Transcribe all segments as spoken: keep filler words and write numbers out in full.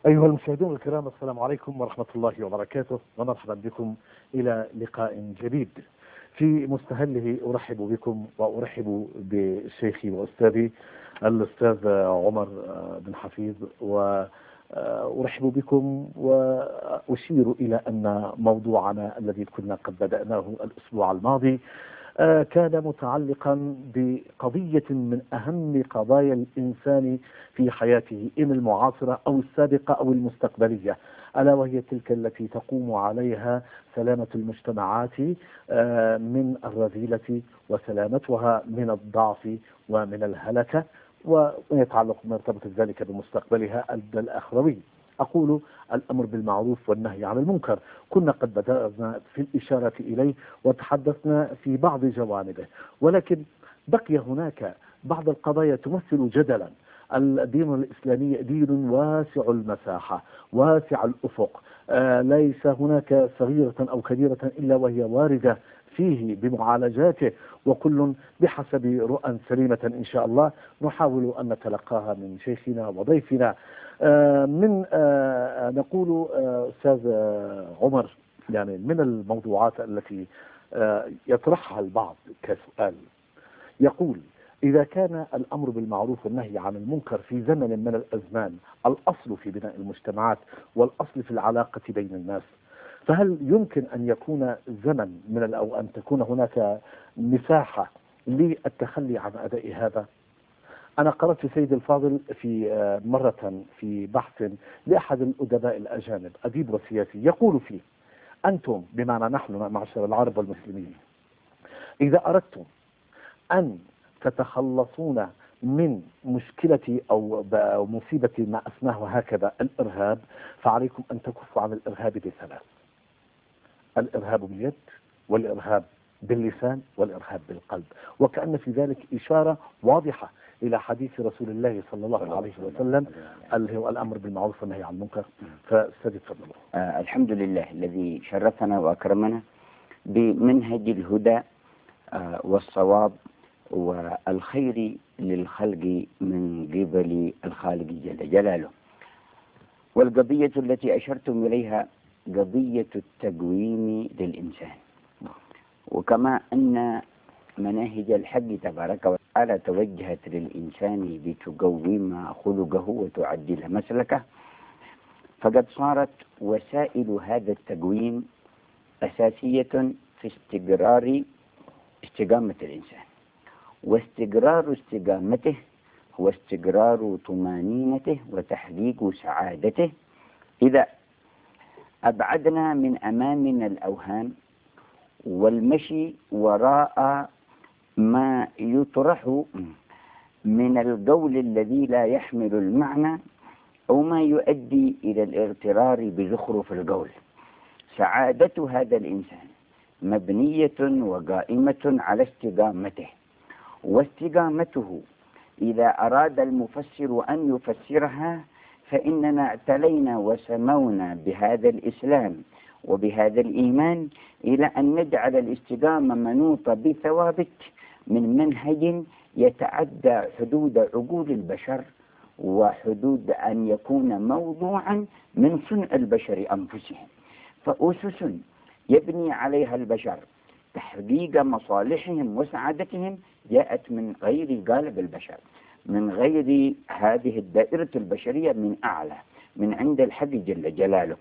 أيها المشاهدون الكرام، السلام عليكم ورحمة الله وبركاته، ومرحبا بكم إلى لقاء جديد. في مستهله أرحب بكم وأرحب بشيخي وأستاذي الأستاذ عمر بن حفيظ، وأرحب بكم وأشير إلى أن موضوعنا الذي كنا قد بدأناه الأسبوع الماضي كان متعلقا بقضية من أهم قضايا الإنسان في حياته، إن المعاصرة أو السابقة أو المستقبلية، ألا وهي تلك التي تقوم عليها سلامة المجتمعات من الرذيلة وسلامتها من الضعف ومن الهلكة، ويتعلق مرتبط ذلك بمستقبلها الأخروي. أقول الأمر بالمعروف والنهي عن المنكر. كنا قد بدأنا في الإشارة إليه وتحدثنا في بعض جوانبه، ولكن بقي هناك بعض القضايا تمثل جدلا. الدين الإسلامي دين واسع المساحة واسع الأفق، آه ليس هناك صغيرة أو كبيرة إلا وهي واردة فيه بمعالجاته، وكل بحسب رؤى سليمة إن شاء الله نحاول أن نتلقاها من شيخنا وضيفنا. آه من آه نقول آه أستاذ عمر، يعني من الموضوعات التي آه يطرحها البعض كسؤال، يقول: إذا كان الأمر بالمعروف والنهي عن المنكر في زمن من الأزمان الأصل في بناء المجتمعات والأصل في العلاقة بين الناس، فهل يمكن أن يكون زمن من أو أن تكون هناك مساحة للتخلي عن أداء هذا؟ أنا قرأت سيد الفاضل في مرة في بحث لأحد الأدباء الأجانب، أديب وسياسي، يقول فيه: أنتم، بمعنى نحن معشر العرب والمسلمين، إذا أردتم أن تتخلصون من مشكلة أو مصيبة ما أسماه هكذا الإرهاب، فعليكم أن تكفوا عن الإرهاب بثلاث: الإرهاب باليد، والإرهاب باللسان، والإرهاب بالقلب. وكأن في ذلك إشارة واضحة إلى حديث رسول الله صلى الله عليه وسلم اللي هو الأمر بالمعروف والنهي عن المنكر. فأستاذ تفضل. آه الحمد لله الذي شرفنا وأكرمنا بمنهج الهدى آه والصواب والخير للخلق من قبل الخالق جل جلاله. والقضية التي أشرتم إليها قضية التقويم للإنسان، وكما أن مناهج الحق تبارك وتعالى توجهت للإنسان لتقوم خلقه وتعدل مسلكه، فقد صارت وسائل هذا التقويم أساسية في استقرار استقامة الإنسان، واستقرار استقامته هو استقرار طمانينته وتحقيق سعادته. إذا أبعدنا من أمامنا الأوهام والمشي وراء ما يطرح من القول الذي لا يحمل المعنى أو ما يؤدي إلى الاغترار بزخرف القول، سعادة هذا الإنسان مبنية وقائمة على استقامته. واستقامته إذا أراد المفسر أن يفسرها فإننا اعتلينا وسمونا بهذا الإسلام وبهذا الإيمان إلى أن نجعل الاستقامة منوطة بثوابت من منهج يتعدى حدود عقول البشر وحدود أن يكون موضوعا من صنع البشر أنفسهم، فأسس يبني عليها البشر تحقيق مصالحهم وسعادتهم جاءت من غير قالب البشر، من غير هذه الدائرة البشرية، من أعلى، من عند الحق جل جلاله.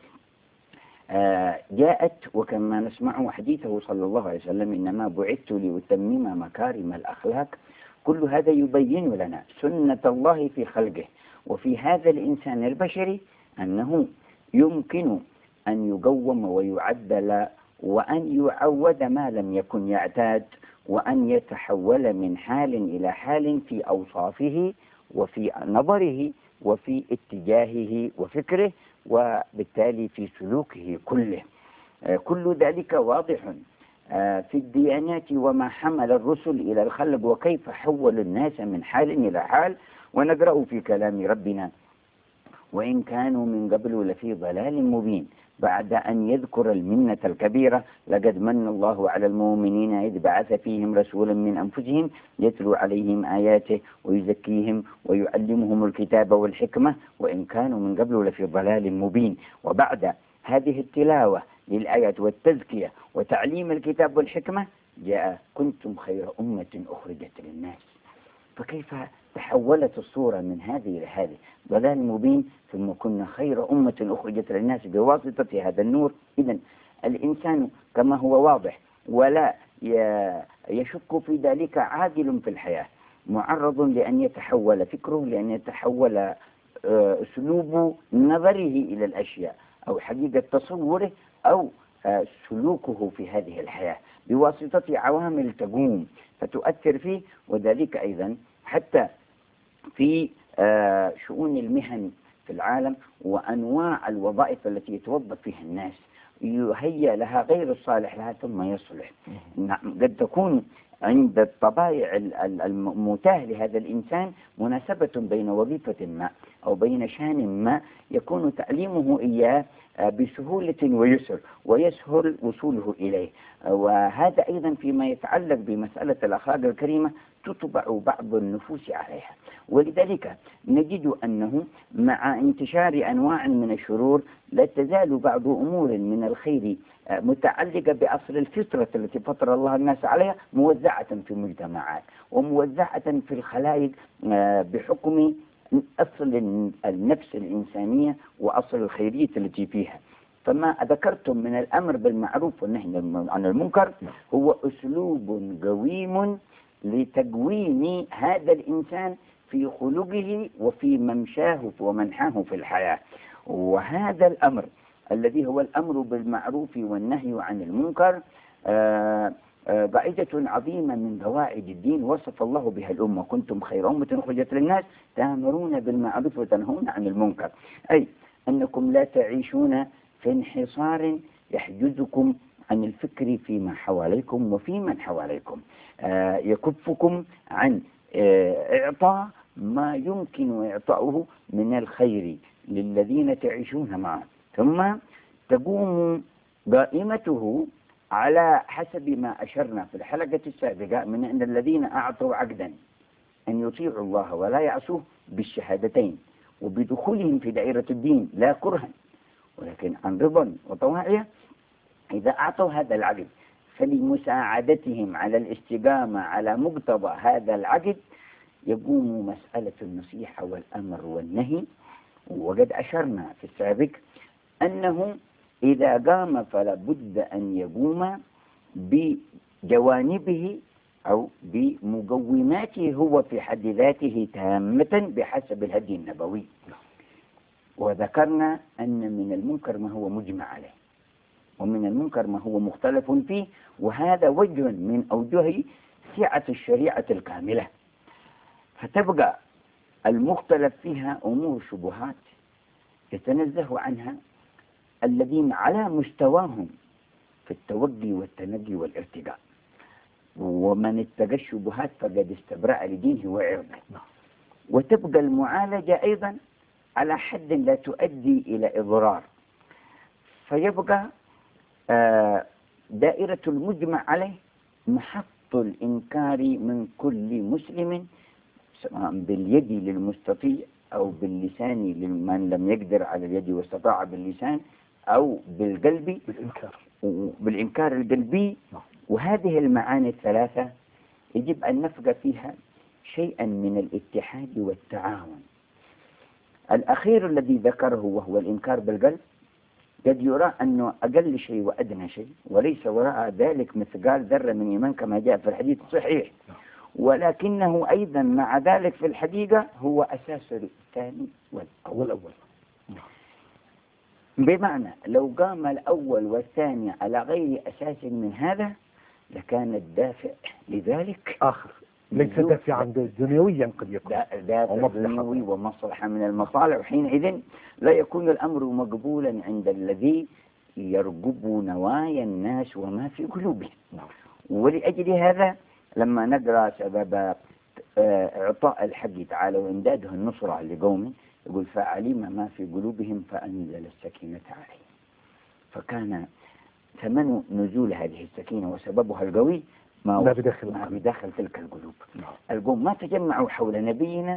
آه جاءت وكما نسمع حديثه صلى الله عليه وسلم: إنما بعثت لأتمم مكارم الأخلاق. كل هذا يبين لنا سنة الله في خلقه وفي هذا الإنسان البشري، أنه يمكن أن يقوم ويعدل وأن يعود ما لم يكن يعتاد، وأن يتحول من حال إلى حال في أوصافه وفي نظره وفي اتجاهه وفكره، وبالتالي في سلوكه كله. كل ذلك واضح في الديانات وما حمل الرسل إلى الخلق وكيف حول الناس من حال إلى حال. ونقرأ في كلام ربنا: وإن كانوا من قبل لفي ضلال مبين. بعد أن يذكر المنة الكبيرة: لقد من الله على المؤمنين إذ بعث فيهم رسولا من أنفسهم يتلو عليهم آياته ويزكيهم ويعلمهم الكتاب والحكمة وإن كانوا من قبل لفي ضلال مبين. وبعد هذه التلاوة للآيات والتزكية وتعليم الكتاب والحكمة جاء: كنتم خير أمة أخرجت للناس. فكيف تحولت الصورة من هذه إلى هذه؟ ضلال مبين ثم كنا خير أمة أخرجت للناس بواسطة هذا النور. إذن الإنسان كما هو واضح ولا يشك في ذلك عادل في الحياة معرض لأن يتحول فكره، لأن يتحول أسلوب نظره إلى الأشياء أو حقيقة تصوره أو سلوكه في هذه الحياة بواسطة عوامل تقوم فتؤثر فيه. وذلك أيضا حتى في شؤون المهن في العالم وأنواع الوظائف التي يتوظف فيها الناس يهيأ لها غير الصالح لها ثم يصلح. قد تكون عند الطبائع المتاه لهذا الإنسان مناسبة بين وظيفة ما أو بين شان ما يكون تعليمه إياه بسهولة ويسر ويسهل وصوله إليه. وهذا أيضا فيما يتعلق بمسألة الأخلاق الكريمة تطبع بعض النفوس عليها. ولذلك نجد أنه مع انتشار أنواع من الشرور لا تزال بعض أمور من الخير متعلقة بأصل الفطرة التي فطر الله الناس عليها موزعة في المجتمعات وموزعة في الخلائق بحكم أصل النفس الإنسانية وأصل الخيرية التي فيها. فما ذكرتم من الأمر بالمعروف والنهي عن المنكر هو أسلوب قويم لتقويم هذا الإنسان في خلقه وفي ممشاه ومنحاه في الحياة. وهذا الأمر الذي هو الأمر بالمعروف والنهي عن المنكر قاعدة عظيمة من قواعد الدين وصف الله بها الأمة: كنتم خير أمة أخرجت للناس تأمرون بالمعروف وتنهون عن المنكر. أي أنكم لا تعيشون في انحصار يحجزكم عن الفكر فيما حواليكم وفي من حواليكم، يكفكم عن إعطاء ما يمكن إعطاؤه من الخير للذين تعيشون معه، ثم تقوم قائمته على حسب ما أشرنا في الحلقة السابقة من أن الذين أعطوا عقدا أن يطيعوا الله ولا يعصوه بالشهادتين وبدخولهم في دائرة الدين لا كرها ولكن عن رضا وطواعية، إذا أعطوا هذا العقد فلمساعدتهم على الاستقامة على مقتضى هذا العقد يقوم مسألة النصيحة والأمر والنهي. وقد أشرنا في السابق أنه إذا قام فلا بد أن يقوم بجوانبه أو بمقوماته هو في حد ذاته تامة بحسب الهدي النبوي. وذكرنا أن من المنكر ما هو مجمع عليه ومن المنكر ما هو مختلف فيه، وهذا وجه من أوجه سعة الشريعة الكاملة. فتبقى المختلف فيها أمور شبهات يتنزه عنها الذين على مستواهم في التوجي والتنجي والارتقاء، ومن اتقى الشبهات فقد استبرأ لدينه وعرضه. وتبقى المعالجة أيضا على حد لا تؤدي إلى إضرار، فيبقى دائرة المجمع عليه محط الإنكار من كل مسلم سواء باليد للمستطيع أو باللسان لمن لم يقدر على اليد واستطاع باللسان أو بالقلب بالإنكار بالإنكار القلبي. وهذه المعاني الثلاثة يجب أن نفقد فيها شيئا من الاتحاد والتعاون. الأخير الذي ذكره وهو الإنكار بالقلب قد يرى أنه أقل شيء وأدنى شيء وليس وراء ذلك مثقال ذرة من إيمان كما جاء في الحديث الصحيح، ولكنه أيضا مع ذلك في الحقيقة هو أساس الثاني والأول. بمعنى لو قام الأول والثاني على غير أساس من هذا لكان الدافع لذلك آخر، ليس دافعا دنيويا قد يكون دافع دنيوي ومصلحة من المصالح، وحينئذ لا يكون الأمر مقبولا عند الذي يرقب نوايا الناس وما في قلوبهم. ولأجل هذا لما نقرأ سبب إعطاء الحق تعالى وإمداده النصرة لقوم يقول: فعلم ما في قلوبهم فأنزل السكينة عليهم. فكان ثمن نزول هذه السكينة وسببها القوي ما, ما بداخل ما القلب. بداخل تلك القلوب. نعم. القوم ما تجمعوا حول نبينا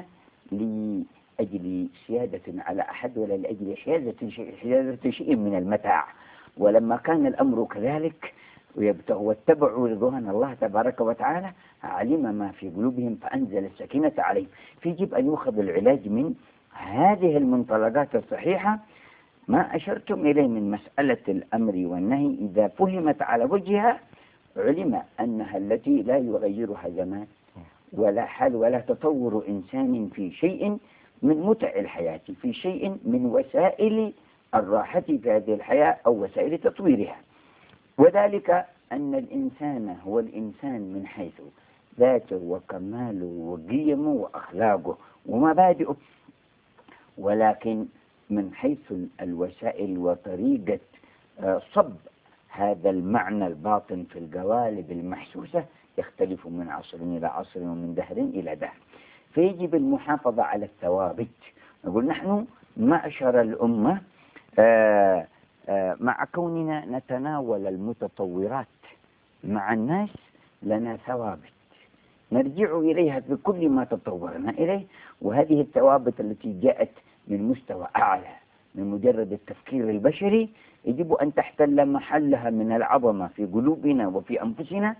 لأجل سيادة على أحد ولا لأجل حيازة شيء, حيازة شيء من المتاع. ولما كان الأمر كذلك واتبعوا رضوان الله تبارك وتعالى علم ما في قلوبهم فأنزل السكينة عليهم. فيجب أن يؤخذ العلاج من هذه المنطلقات الصحيحة ما أشرتم إليه من مسألة الأمر والنهي. إذا فهمت على وجهها علم أنها التي لا يغيرها زمان ولا حال ولا تطور إنسان في شيء من متع الحياة، في شيء من وسائل الراحة في هذه الحياة أو وسائل تطويرها. وذلك أن الإنسان هو الإنسان من حيث ذاته وكماله وقيمه وأخلاقه ومبادئه، ولكن من حيث الوسائل وطريقة صب هذا المعنى الباطن في القوالب المحسوسة يختلف من عصر إلى عصر ومن دهر إلى دهر. فيجب المحافظة على الثوابت. نقول نحن معشر الأمة آآ آآ مع كوننا نتناول المتطورات مع الناس لنا ثوابت نرجع إليها في كل ما تطورنا إليه، وهذه الثوابت التي جاءت من مستوى أعلى من مجرد التفكير البشري يجب أن تحتل محلها من العظمة في قلوبنا وفي أنفسنا،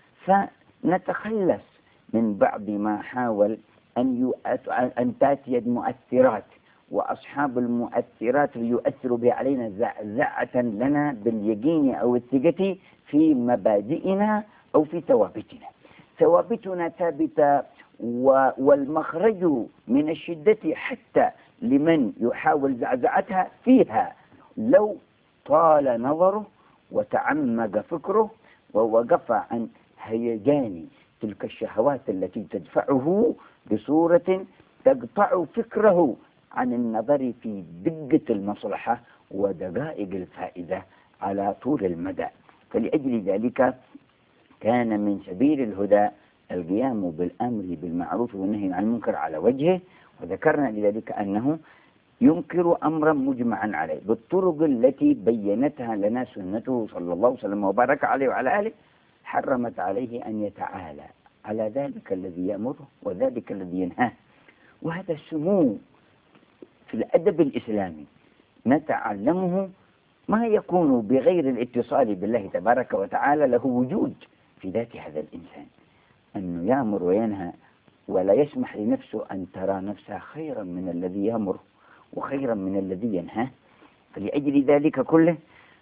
فنتخلص من بعض ما حاول أن, أن تأتي المؤثرات وأصحاب المؤثرات ليؤثروا بها علينا زعزعة لنا باليقين أو الثقة في مبادئنا أو في ثوابتنا. ثوابتنا ثابتة والمخرج من الشدة حتى لمن يحاول زعزعتها فيها لو طال نظره وتعمق فكره ووقف عن هيجان تلك الشهوات التي تدفعه بصورة تقطع فكره عن النظر في دقة المصلحة ودقائق الفائدة على طول المدى. فلأجل ذلك كان من سبيل الهدى القيام بالأمر بالمعروف والنهي عن المنكر على وجهه، وذكرنا لذلك أنه ينكر أمرا مجمعا عليه بالطرق التي بينتها لنا سنته صلى الله عليه وسلم وبارك عليه وعلى آله. حرمت عليه أن يتعالى على ذلك الذي يأمره وذلك الذي ينهاه، وهذا السمو في الأدب الإسلامي نتعلمه ما يكون بغير الاتصال بالله تبارك وتعالى له وجود في ذات هذا الإنسان، أنه يأمر وينهى ولا يسمح لنفسه أن ترى نفسها خيرا من الذي يأمر وخيرا من الذي ينهاه. فلأجل ذلك كله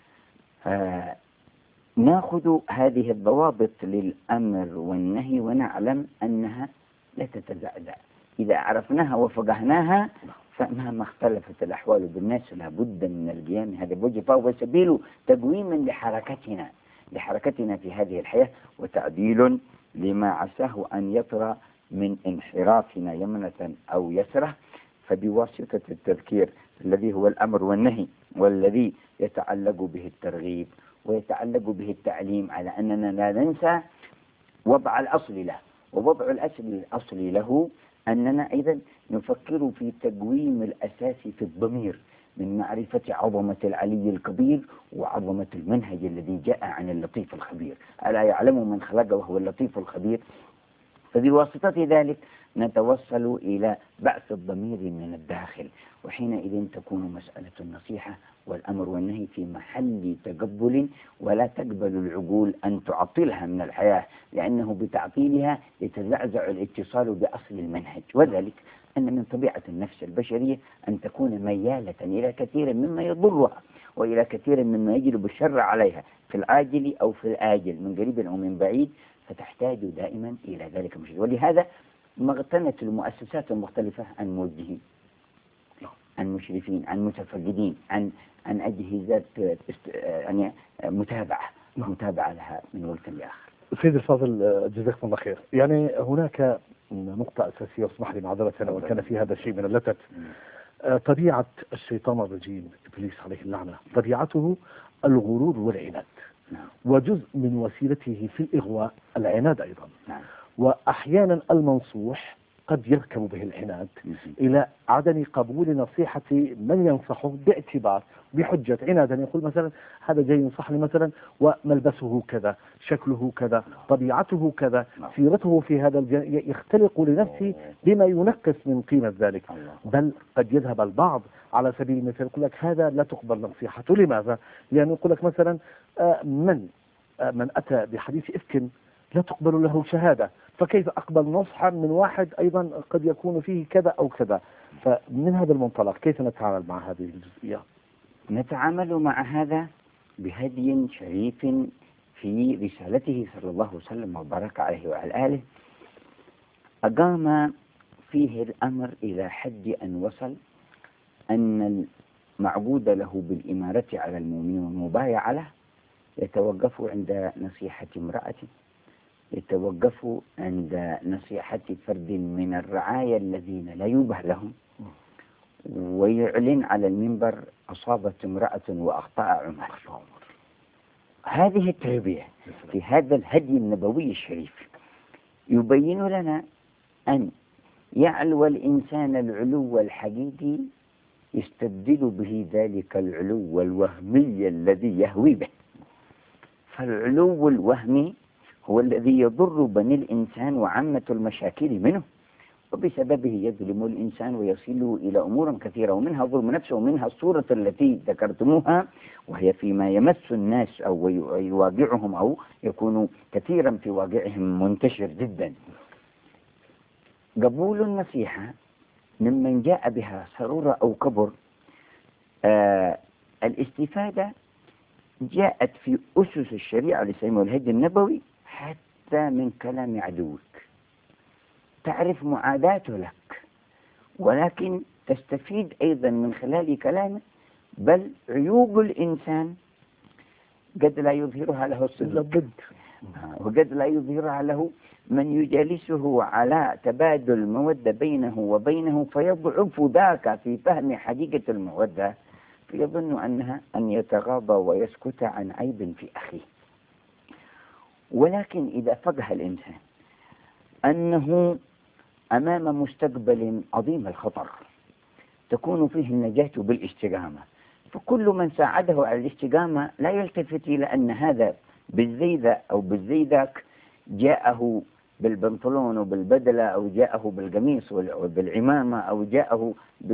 آه ناخذ هذه الضوابط للأمر والنهي ونعلم أنها لا تتزعزع. إذا عرفناها وفقهناها فمهما اختلفت الأحوال بالناس لابد من القيام هذا بوجه، فهو سبيل تقويم لحركتنا لحركتنا في هذه الحياة وتعديل لما عساه أن يطرأ من انحرافنا يمنة أو يسرة. فبواسطة التذكير الذي هو الأمر والنهي والذي يتعلق به الترغيب ويتعلق به التعليم على أننا لا ننسى وضع الأصل له، ووضع الأصل الأصل له أننا أيضا نفكر في تقويم الأساس في الضمير من معرفة عظمة العلي الكبير وعظمة المنهج الذي جاء عن اللطيف الخبير. ألا يعلم من خلق وهو اللطيف الخبير. فبواسطة ذلك نتوصل إلى بعث الضمير من الداخل، وحينئذ تكون مسألة النصيحة والأمر والنهي في محل تقبل، ولا تقبل العقول أن تعطلها من الحياة، لأنه بتعطيلها يتزعزع الاتصال بأصل المنهج. وذلك أن من طبيعة النفس البشرية أن تكون ميالة إلى كثير مما يضرها وإلى كثير مما يجلب الشر عليها في العاجل أو في الآجل من قريب أو من بعيد، فتحتاج دائما إلى ذلك المشهد. ولهذا ما اغتنت المؤسسات المختلفة عن موجهين، عن مشرفين، عن متفقدين، عن عن أجهزة يعني متابعة متابعة لها من وقت لآخر. سيد الفاضل جزاكم الله خير. يعني هناك نقطة أساسية واسمح لي معذرة وإن كان في هذا الشيء من اللتت. طبيعة الشيطان الرجيم إبليس عليه اللعنة طبيعته الغرور والعناد، وجزء من وسيلته في الإغواء العناد أيضا، وأحيانا المنصوح قد يركب به العناد إلى عدم قبول نصيحة من ينصحه باعتبار بحجة عنادا، يقول مثلا هذا جاي ينصحني مثلا وملبسه كذا، شكله كذا، طبيعته كذا، سيرته في هذا الجانب، يختلق لنفسه بما ينقص من قيمة ذلك. بل قد يذهب البعض على سبيل المثال يقول لك هذا لا تقبل نصيحته. لماذا؟ لأنه يقول لك مثلا من من أتى بحديث إفك لا تقبل له شهادة، فكيف أقبل نصحا من واحد أيضا قد يكون فيه كذا أو كذا؟ فمن هذا المنطلق كيف نتعامل مع هذه الجزئية؟ نتعامل مع هذا بهدي شريف في رسالته صلى الله وسلم وبارك عليه وعلى آله. أقام فيه الأمر إلى حد أن وصل أن المعبود له بالإمارة على المؤمنين والمبايعة له يتوقف عند نصيحة امرأة، يتوقف عند نصيحة فرد من الرعايا الذين لا يبه لهم، ويعلن على المنبر أصابت امرأة وأخطأ عمر. هذه التربية في هذا الهدي النبوي الشريف يبين لنا أن يعلو الإنسان العلو الحقيقي يستبدل به ذلك العلو الوهمي الذي يهوي به. فالعلو الوهمي هو الذي يضر بني الإنسان وعامة المشاكل منه، وبسببه يظلم الإنسان ويصل إلى أمور كثيرة، ومنها ظلم نفسه، ومنها الصورة التي ذكرتموها وهي فيما يمس الناس أو يواقعهم أو يكون كثيرا في واقعهم منتشر جدا. قبول النصيحة ممن جاء بها سرورة أو كبر، آه الاستفادة جاءت في أسس الشريعة الإسلامية والهدي النبوي حتى من كلام عدوك، تعرف معاداته لك، ولكن تستفيد أيضا من خلال كلامه. بل عيوب الإنسان قد لا يظهرها له الصدق، وقد لا يظهرها له من يجالسه على تبادل المودة بينه وبينه، فيضعف ذاك في فهم حقيقة المودة، فيظن أنها أن يتغاضى ويسكت عن عيب في أخيه. ولكن إذا فقه الإنسان أنه أمام مستقبل عظيم الخطر تكون فيه النجاة بالاستقامة، فكل من ساعده على الاستقامة لا يلتفت إلى أن هذا بالزي ذا أو بالزي ذاك جاءه بالبنطلون وبالبدلة، أو جاءه بالقميص وبالعمامة، أو جاءه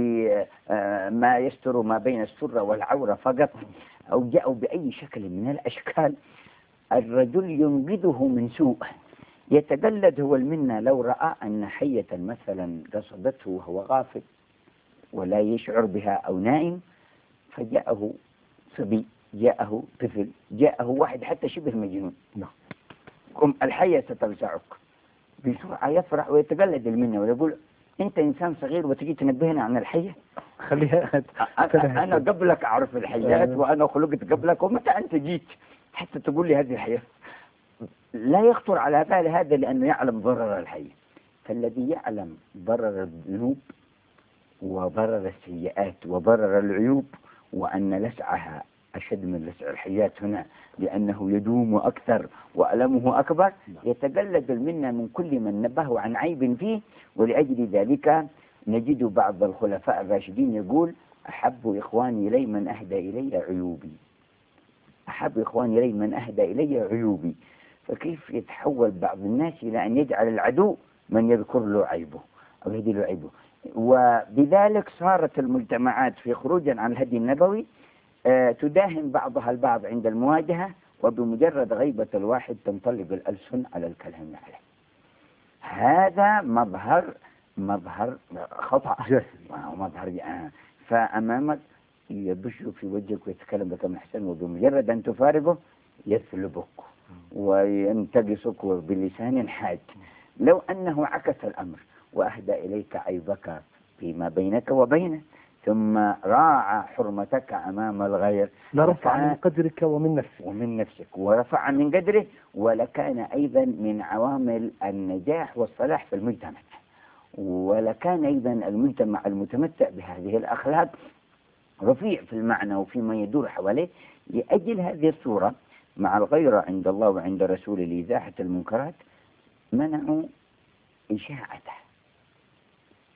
بما يستر ما بين السرة والعورة فقط، أو جاءه بأي شكل من الأشكال. الرجل ينقذه من سوء، يتقلد هو المنة لو رأى أن حية مثلا قصدته وهو غافل ولا يشعر بها أو نائم، فجاءه صبي، جاءه طفل، جاءه واحد حتى شبه مجنون، قم الحية ستلسعك، بسرعة يفرح ويتقلد المنة ويقول أنت إنسان صغير وتجي تنبهنا عن الحية؟ خليها أنا قبلك أعرف الحيات وأنا خلقت قبلك، ومتى أنت جيت حتى تقول لي هذه الحياة؟ لا يخطر على بال هذا لأنه يعلم ضرر الحية. فالذي يعلم ضرر الذنوب وضرر السيئات وضرر العيوب، وأن لسعها أشد من لسع الحيات هنا لأنه يدوم أكثر وألمه أكبر، يتقلد المنة من كل من نبهه عن عيب فيه. ولأجل ذلك نجد بعض الخلفاء الراشدين يقول أحب إخواني إلي من أهدى إلي عيوبي، أحب إخواني إلي من أهدى إلي عيوبي. فكيف يتحول بعض الناس إلى أن يجعل العدو من يذكر له عيبه أو يهدي له عيبه؟ وبذلك صارت المجتمعات في خروجا عن الهدي النبوي آه تداهن بعضها البعض عند المواجهة، وبمجرد غيبة الواحد تنطلق الألسن على الكلام عليه. هذا مظهر مظهر خطأ ومظهر آه. فأمامك يبش في وجهك ويتكلم بكم أحسن، وبمجرد أن تفارقه يثلبك وينتقصك بلسان حاد. لو أنه عكس الأمر وأهدى إليك عيبك فيما بينك وبينه، ثم راعى حرمتك أمام الغير، لرفع من قدرك ومن نفسك ومن نفسك ورفع من قدره، ولكان أيضا من عوامل النجاح والصلاح في المجتمع، ولكان أيضا المجتمع المتمتع بهذه الأخلاق رفيع في المعنى وفيما يدور حواليه. لأجل هذه الصورة مع الغيرة عند الله وعند رسوله لإزاحة المنكرات منعوا إشاعته،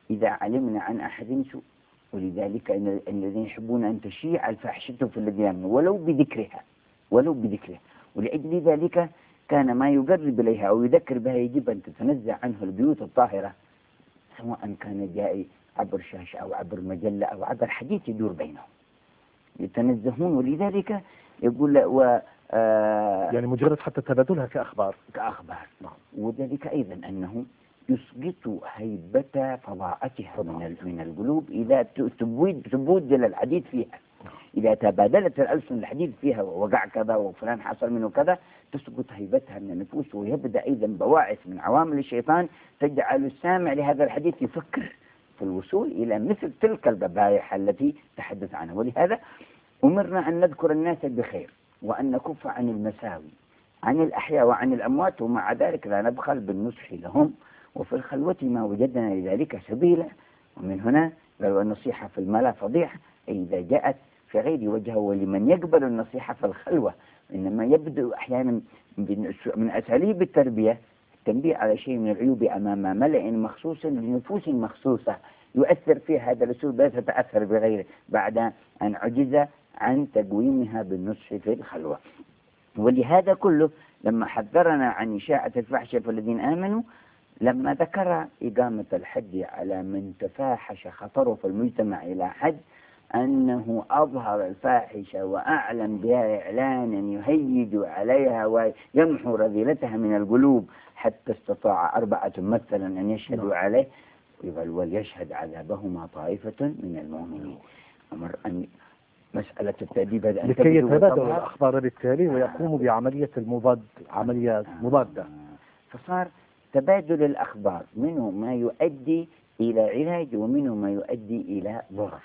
إذا علمنا عن أحد سوء، ولذلك إن الذين يحبون أن تشيع الفاحشة في الذين آمنوا ولو بذكرها ولو بذكرها، ولأجل ذلك كان ما يقرب إليها أو يذكر بها يجب أن تتنزع عنه البيوت الطاهرة، سواء كان جاء عبر شاشة أو عبر مجلة أو عبر حديث يدور بينهم يتنزهون. ولذلك يقول و آه يعني مجرد حتى تبادلها كأخبار كأخبار نعم. وذلك أيضا أنه يسقط هيبة فظاعتها من من القلوب إذا تبود تبودل الحديث فيها. إذا تبادلت الألسن الحديث فيها ووقع كذا وفلان حصل منه كذا تسقط هيبتها من النفوس، ويبدأ أيضا بواعث من عوامل الشيطان تجعل السامع لهذا الحديث يفكر في الوصول إلى مثل تلك الذبائح التي تحدث عنها. ولهذا أمرنا أن نذكر الناس بخير وأن نكف عن المساوي عن الأحياء وعن الأموات، ومع ذلك لا نبخل بالنصح لهم، وفي الخلوة ما وجدنا لذلك سبيلا. ومن هنا قالوا النصيحة في الملا فضيحة، أي إذا جاءت في غير وجهه، ولمن يقبل النصيحة في الخلوة. إنما يبدو أحيانا من أساليب التربية التنبيه على شيء من العيوب أمام ملأ مخصوص لنفوس مخصوصة يؤثر فيها هذا الأسلوب، لا تتأثر بغيره بعد أن عجز عن تقويمها بالنصح في الخلوة. ولهذا كله لما حذرنا عن إشاعة الفحش فالذين آمنوا، لما ذكر إقامة الحد على من تفاحش خطره في المجتمع إلى حد أنه أظهر الفاحشة وأعلن بها إعلانا يهيج عليها ويمحو رذيلتها من القلوب، حتى استطاع أربعة مثلا أن يشهدوا عليه وليشهد عذابهما طائفة من المؤمنين. أمر أن مسألة التأديب هذا لكي يتبادل الأخبار بالتالي ويقوموا بعملية المضاد، عملية مضادة. فصار تبادل الأخبار منه ما يؤدي إلى علاج ومنه ما يؤدي إلى ضرر،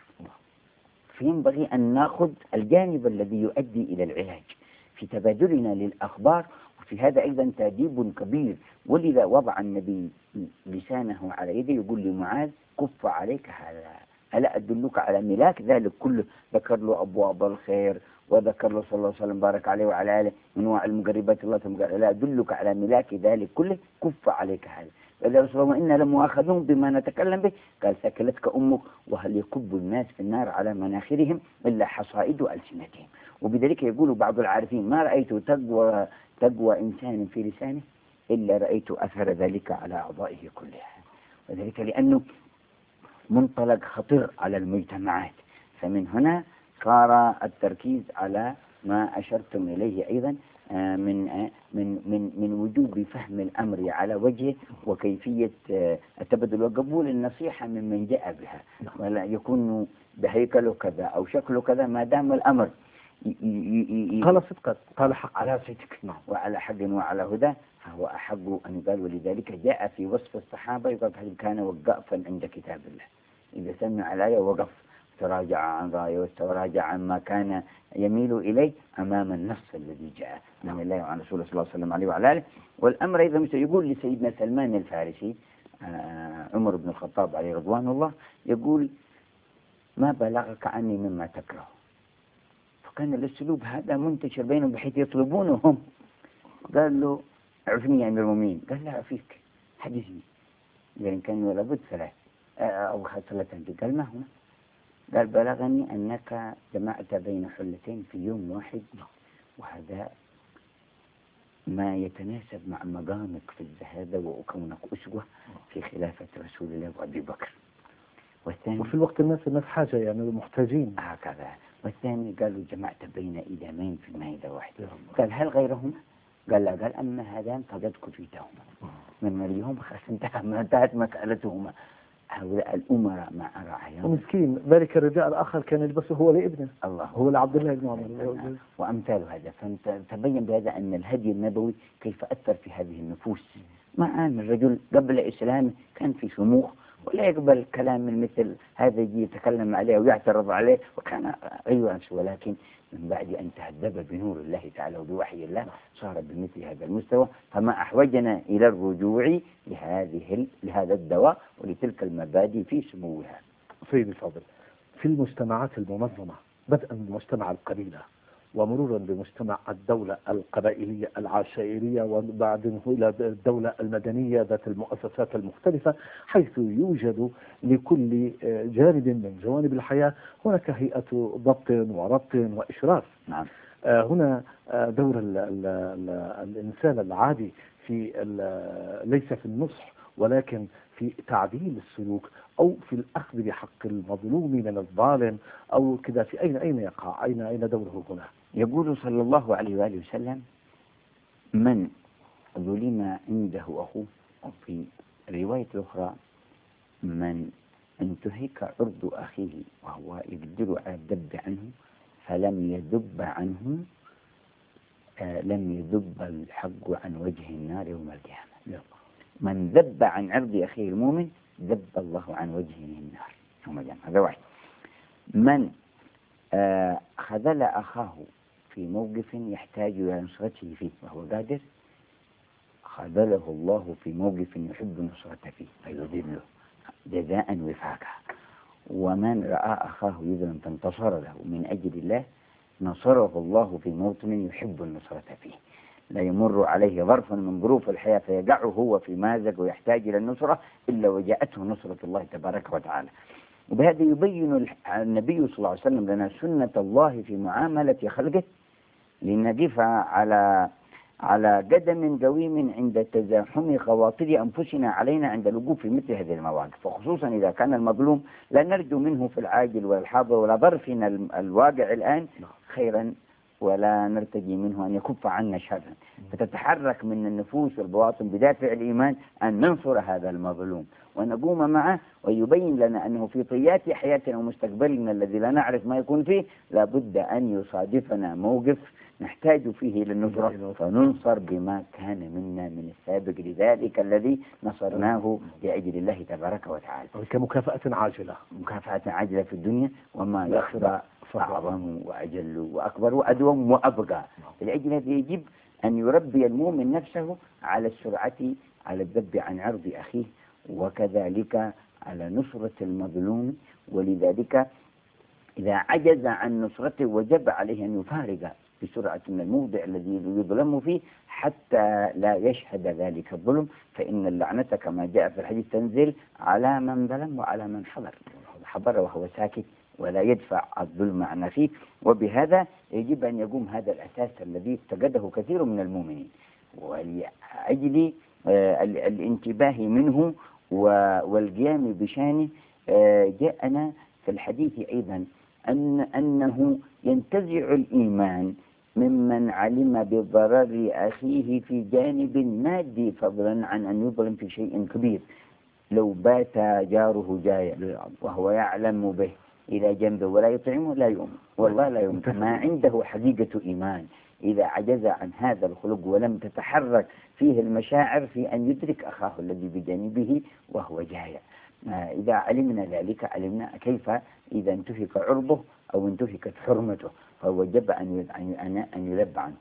فينبغي أن نأخذ الجانب الذي يؤدي إلى العلاج في تبادلنا للأخبار، وفي هذا أيضا تأديب كبير. ولذا وضع النبي لسانه على يده يقول لمعاذ كف عليك هذا، ألا أدلك على ملاك ذلك كله. ذكر له أبواب الخير وذكر له صلى الله عليه وسلم بارك عليه وعلى آله من وعى المقربات الله تمقر، ألا أدلك على ملاك ذلك كله كف عليك هذا. قال يا رسول الله إنا لمؤاخذون بما نتكلم به، قال ثكلتك أمك، وهل يكب الناس في النار على مناخرهم إلا حصائد ألسنتهم. وبذلك يقول بعض العارفين ما رأيت تقوى تقوى إنسان في لسانه إلا رأيت أثر ذلك على أعضائه كلها. وذلك لأنه منطلق خطير على المجتمعات. فمن هنا صار التركيز على ما أشرتم إليه أيضا من من من من وجوب فهم الأمر على وجهه وكيفية التبادل وقبول النصيحة ممن جاء بها، ولا يكون بهيكله كذا أو شكله كذا، ما دام الأمر قال صدقا قال حق على صدق وعلى حق وعلى هدى فهو أحق أن يقال. ولذلك جاء في وصف الصحابة يقول كان وقفا عند كتاب الله، إذا سمع الآية وقف، تراجع عن رأيه وتراجع عن ما كان يميل إليه أمام النص الذي جاء من الله وعن رسوله صلى الله عليه وسلم عليه وعلى آله. والأمر أيضا مثل يقول لسيدنا سلمان الفارسي عمر بن الخطاب عليه رضوان الله، يقول ما بلغك عني مما تكره. فكان الأسلوب هذا منتشر بينهم بحيث يطلبونهم. قال له عفني يا أمير المؤمنين، قال لا أفيك حدثني، يعني كان لابد ثلاث أو خصلتين. قال ما هنا؟ قال بلغني أنك جمعت بين حلتين في يوم واحد، وهذا ما يتناسب مع مقامك في الزهادة وكونك أسوة في خلافة رسول الله وأبي بكر. والثاني وفي الوقت الناس الناس حاجة يعني محتاجين هكذا. والثاني قالوا جمعت بين إدامين في مائدة واحدة. قال هل غيرهما؟ قال لا. قال أما هذان فقد كفيتهما من اليوم خلاص انتهت مسألتهما. هؤلاء الأمراء مع رعاياهم. ومسكين ذلك الرجاء الآخر كان يلبسه هو لابنه، الله هو لعبد الله بن عمر وأمثال هذا. فتبين بهذا أن الهدي النبوي كيف أثر في هذه النفوس. مع أن الرجل قبل إسلامه كان في شموخ ولا يقبل كلام من مثل هذا، يجي يتكلم عليه ويعترض عليه وكان غير أنس، ولكن من بعد أن تهذب بنور الله تعالى وبوحي الله صار بمثل هذا المستوى. فما أحوجنا إلى الرجوع لهذه لهذا الدواء ولتلك المبادئ في سموها. سيدي الفاضل، في المجتمعات المنظمة بدءا من مجتمع القبيلة ومرورا بمجتمع الدولة القبائلية العشائرية، وبعدين إلى الدولة المدنية ذات المؤسسات المختلفة، حيث يوجد لكل جانب من جوانب الحياة هناك هيئة ضبط وربط وإشراف. نعم. هنا دور ال ال ال الإنسان العادي في ليس في النصح ولكن في تعديل السلوك، أو في الأخذ بحق المظلوم من الظالم، أو كذا. في أين أين يقع أين أين دوره هنا؟ يقول صلى الله عليه وآله وسلم: من ظلم عنده أخوه، وفي الرواية الأخرى: من انتهك عرض أخيه وهو يقدر على الذب عنه فلم يذب عنه آه لم يذب الحق عن وجه النار يوم القيامة. من ذب عن عرض أخيه المؤمن ذب الله عن وجهه النار يوم القيامة. هذا واحد. من آه خذل أخاه في موقف يحتاج إلى نصرته فيه وهو قادر، خذله الله في موقف يحب نصرته فيه فيذله جزاء وفاقا. ومن رأى أخاه يظلم فانتصر له من أجل الله نصره الله في موطن يحب النصرة فيه. لا يمر عليه ظرف من ظروف الحياة فيقع هو في مازق ويحتاج إلى النصرة إلا وجاءته نصرة الله تبارك وتعالى. وبهذا يبين النبي صلى الله عليه وسلم لنا سنة الله في معاملة خلقه، لنقف على على قدم قويم عند تزاحم خواطر أنفسنا علينا عند الوقوف في مثل هذه المواقف، وخصوصا إذا كان المظلوم لا نرجو منه في العاجل والحاضر ولا ظرفنا الواقع الآن خيرا، ولا نرتجي منه أن يكف عنا شرا، فتتحرك من النفوس والبواطن بدافع الإيمان أن ننصر هذا المظلوم ونقوم معه، ويبين لنا أنه في طيات حياتنا ومستقبلنا الذي لا نعرف ما يكون فيه لابد أن يصادفنا موقف نحتاج فيه إلى النصرة فننصر بما كان منا من السابق لذلك الذي نصرناه لأجل الله تبارك وتعالى، كمكافأة عاجلة. مكافأة عاجلة في الدنيا، وما يخفى أعظم وأجل وأكبر وأدوم وأبقى. لأجل هذا يجب أن يربي المؤمن نفسه على السرعة على الذب عن عرض أخيه، وكذلك على نصرة المظلوم. ولذلك إذا عجز عن نصرته وجب عليه أن يفارق بسرعة من الموضع الذي يظلم فيه حتى لا يشهد ذلك الظلم، فإن اللعنة كما جاء في الحديث تنزل على من ظلم وعلى من حضر حضر وهو ساكت ولا يدفع الظلم عن أخيه. وبهذا يجب أن يقوم هذا الأساس الذي افتقده كثير من المؤمنين، ولأجل الانتباه منه والقيام بشانه جاءنا في الحديث أيضا أن أنه ينتزع الإيمان ممن علم بضرر أخيه في جانب مادي فضلا عن أن يظلم في شيء كبير. لو بات جاره جايا وهو يعلم به إلى جنبه ولا يطعمه لا يؤمن، والله لا يؤمن، ما عنده حقيقة إيمان إذا عجز عن هذا الخلق ولم تتحرك فيه المشاعر في أن يدرك أخاه الذي بجانبه وهو جايا. إذا علمنا ذلك علمنا كيف إذا انتهك عرضه أو انتهكت حرمته فوجب أن أن يذب عنه.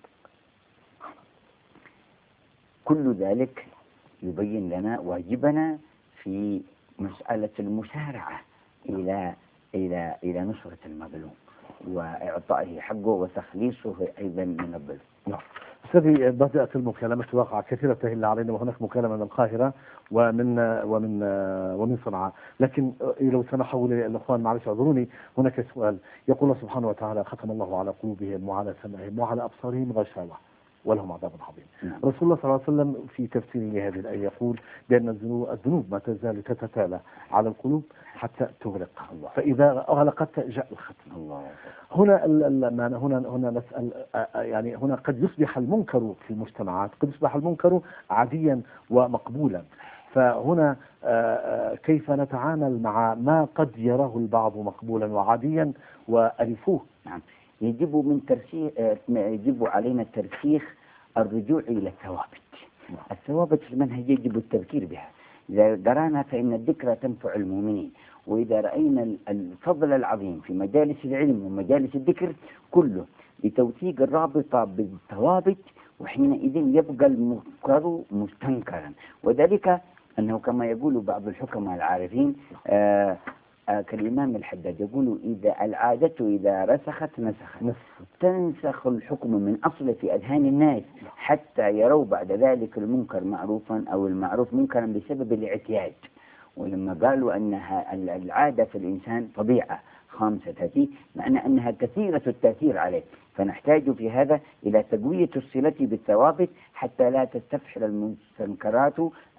كل ذلك يبين لنا واجبنا في مسألة المسارعة إلى إلى إلى نصرة المظلوم وإعطائه حقه وتخليصه أيضا من الظلم. نعم. أستاذي، بدأت المكالمة واقع كثيرة تهل علينا، وهناك مكالمة من القاهرة ومن ومن ومن صنعاء، لكن لو سمحوا لي الأخوان معلش اعذروني، هناك سؤال. يقول الله سبحانه وتعالى: ختم الله على قلوبهم وعلى سمعهم وعلى أبصارهم غشاوة ولهم عذاب عظيم. نعم. رسول الله صلى الله عليه وسلم في تفسيره لهذه الآية يقول بأن الذنوب ما تزال تتتالى على القلوب حتى تغلق، فإذا أغلقت جاء الختم. الله. هنا هنا هنا نسأل، يعني هنا قد يصبح المنكر في المجتمعات، قد يصبح المنكر عاديا ومقبولا، فهنا كيف نتعامل مع ما قد يراه البعض مقبولا وعاديا وألفوه؟ نعم. يجب من ترسيخ يجب علينا الترسيخ الرجوع إلى الثوابت. الثوابت في المنهج يجب التذكير بها. إذا قرانا فإن الذكرى تنفع المؤمنين، وإذا رأينا الفضل العظيم في مجالس العلم ومجالس الذكر كله بتوثيق الرابطة بالثوابت، وحينئذ يبقى المنكر مستنكرا. وذلك أنه كما يقول بعض الحكماء العارفين آه آه كالإمام الحداد يقول إذا العادة إذا رسخت نسخت، تنسخ الحكم من أصله في أذهان الناس حتى يروا بعد ذلك المنكر معروفا أو المعروف منكرا بسبب الاعتياد. ولما قالوا أنها العادة في الإنسان طبيعة خامسة تأتي، معنى أنها كثيرة التأثير عليه، فنحتاج في هذا إلى تقوية الصلة بالثوابت حتى لا تستفحل المنكرات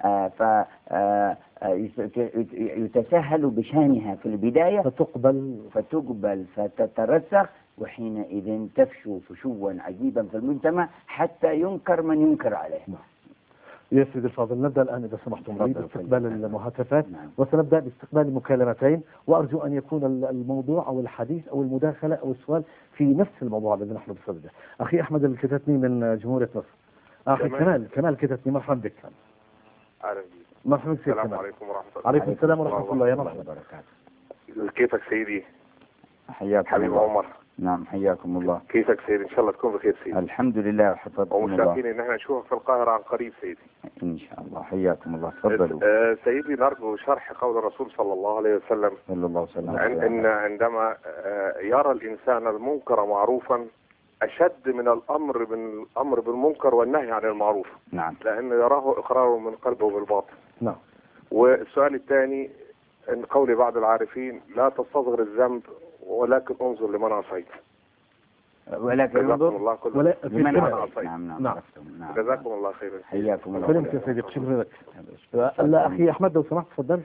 فيتسهل بشانها في البداية فتقبل فتقبل فتترسخ، وحينئذ تفشو فشوا عجيبا في المجتمع حتى ينكر من ينكر عليه. يا سيدي الفاضل، نبدأ الآن إذا سمحتم لي باستقبال المهاتفات، وسنبدأ باستقبال مكالمتين، وأرجو أن يكون الموضوع أو الحديث أو المداخلة أو السؤال في نفس الموضوع الذي نحن بصدده. أخي أحمد الكتاتني من جمهورية مصر. أخي كمال كمال الكتاتني، مرحبا بك. مرحبا بك. السلام عليكم ورحمة الله. عليكم السلام ورحمة الله. يا مرحبا. كيفك سيدي؟ حياك حبيب الله. عمر. نعم حياكم الله. كيفك سيدي؟ ان شاء الله تكون بخير سيدي. الحمد لله حفظكم الله. ومشتاقين ان احنا نشوفك في القاهرة عن قريب سيدي. ان شاء الله. حياكم الله. تفضلوا. أه سيدي، نرجو شرح قول الرسول صلى الله عليه وسلم صلى الله عليه وسلم عن ان عندما أه يرى الانسان المنكر معروفا اشد من الامر بالامر بالمنكر والنهي عن المعروف. نعم. لانه يراه اقراره من قلبه بالباطن. نعم. والسؤال الثاني ان قول بعض العارفين لا تستصغر الذنب ولكن انظر لمن عصيت. ولكن جزاكم الله كل ولا لمن عصيت. نعم نعم. نعم. نعم. جزاكم الله خيرا. حياكم الله. سلمت يا سيدي، شكرا لك. الله أخي أحمد لو سمحت تفضل.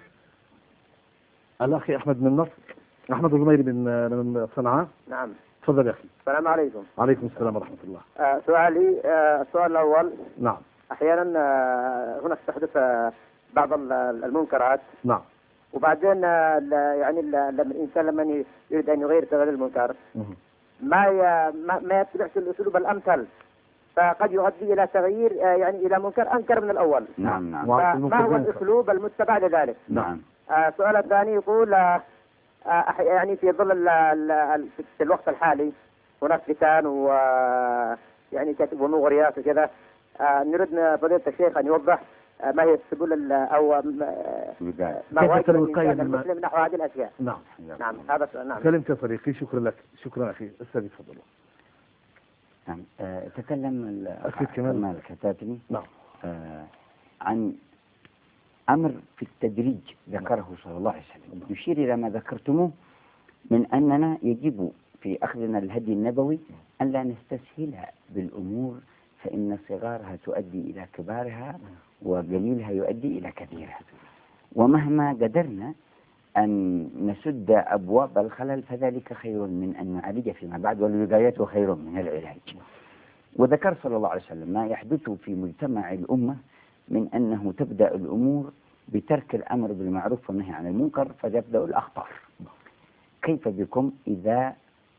الله أخي أحمد من مصر، أحمد الزميري من من صنعاء. نعم. تفضل يا أخي. السلام عليكم. عليكم السلام ورحمة الله. آه سؤالي، آه السؤال الأول. نعم. أحيانا آه هناك تحدث آه بعض المنكرات. نعم. وبعدين آه يعني لما الإنسان لما يريد أن يغير تغيير المنكر مه. ما ما ما يتبعش الأسلوب الأمثل، فقد يؤدي إلى تغيير آه يعني إلى منكر أنكر من الأول. نعم نعم. ما هو الأسلوب المتبع لذلك؟ نعم. آه السؤال الثاني يقول آه آه يعني في ظل في الوقت الحالي هناك فتن و يعني كتب ونغريات وكذا، آه نريد فضيلة الشيخ أن يوضح آه ما هي السبل أو آه ما هو الوقاية المسلم نحو هذه الأشياء. نعم. نعم هذا السؤال. نعم. سلمت يا صديقي، شكرا لك. شكرا أخي. أستاذ تفضلوا. نعم. آه تكلم أخي كمال الكتاتني. نعم. آه عن أمر في التدريج ذكره صلى الله عليه وسلم، يشير إلى ما ذكرتموه من أننا يجب في أخذنا الهدي النبوي أن لا نستسهلها بالأمور، فإن صغارها تؤدي إلى كبارها وقليلها يؤدي إلى كثيرها، ومهما قدرنا أن نسد أبواب الخلل فذلك خير من أن نعالج فيما بعد، والوقاية خير من العلاج. وذكر صلى الله عليه وسلم ما يحدث في مجتمع الأمة من أنه تبدأ الأمور بترك الأمر بالمعروف والنهي عن المنكر فتبدأ الأخطار. كيف بكم إذا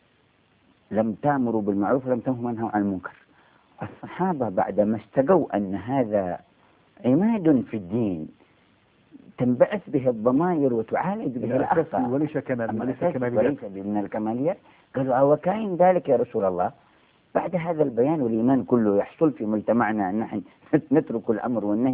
لم تأمروا بالمعروف ولم تنهوا عن المنكر؟ الصحابة بعدما استقوا أن هذا عماد في الدين تنبعث به الضمائر وتعالج به الأخطاء وليس كمال وليس كماليات من الكماليات، قالوا وكاين ذلك يا رسول الله. بعد هذا البيان والإيمان كله يحصل في مجتمعنا أن نحن نترك الأمر والنهي،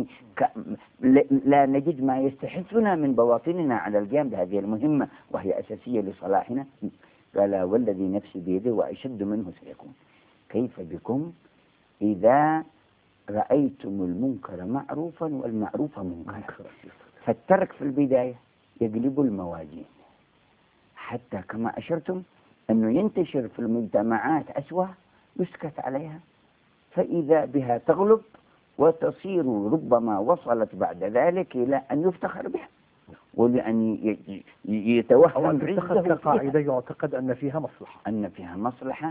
لا نجد ما يستحثنا من بواطننا على القيام بهذه المهمة وهي أساسية لصلاحنا. قال والذي نفسي بيده وأشد منه سيكون. كيف بكم إذا رأيتم المنكر معروفا والمعروف منكرا؟ فالترك في البداية يقلب الموازين، حتى كما أشرتم أنه ينتشر في المجتمعات أسوأ يسكت عليها، فإذا بها تغلب وتصير ربما وصلت بعد ذلك إلى أن يفتخر بها ولأن يتوهم أو أن تتخذ كقاعدة يعتقد أن فيها مصلحة أن فيها مصلحة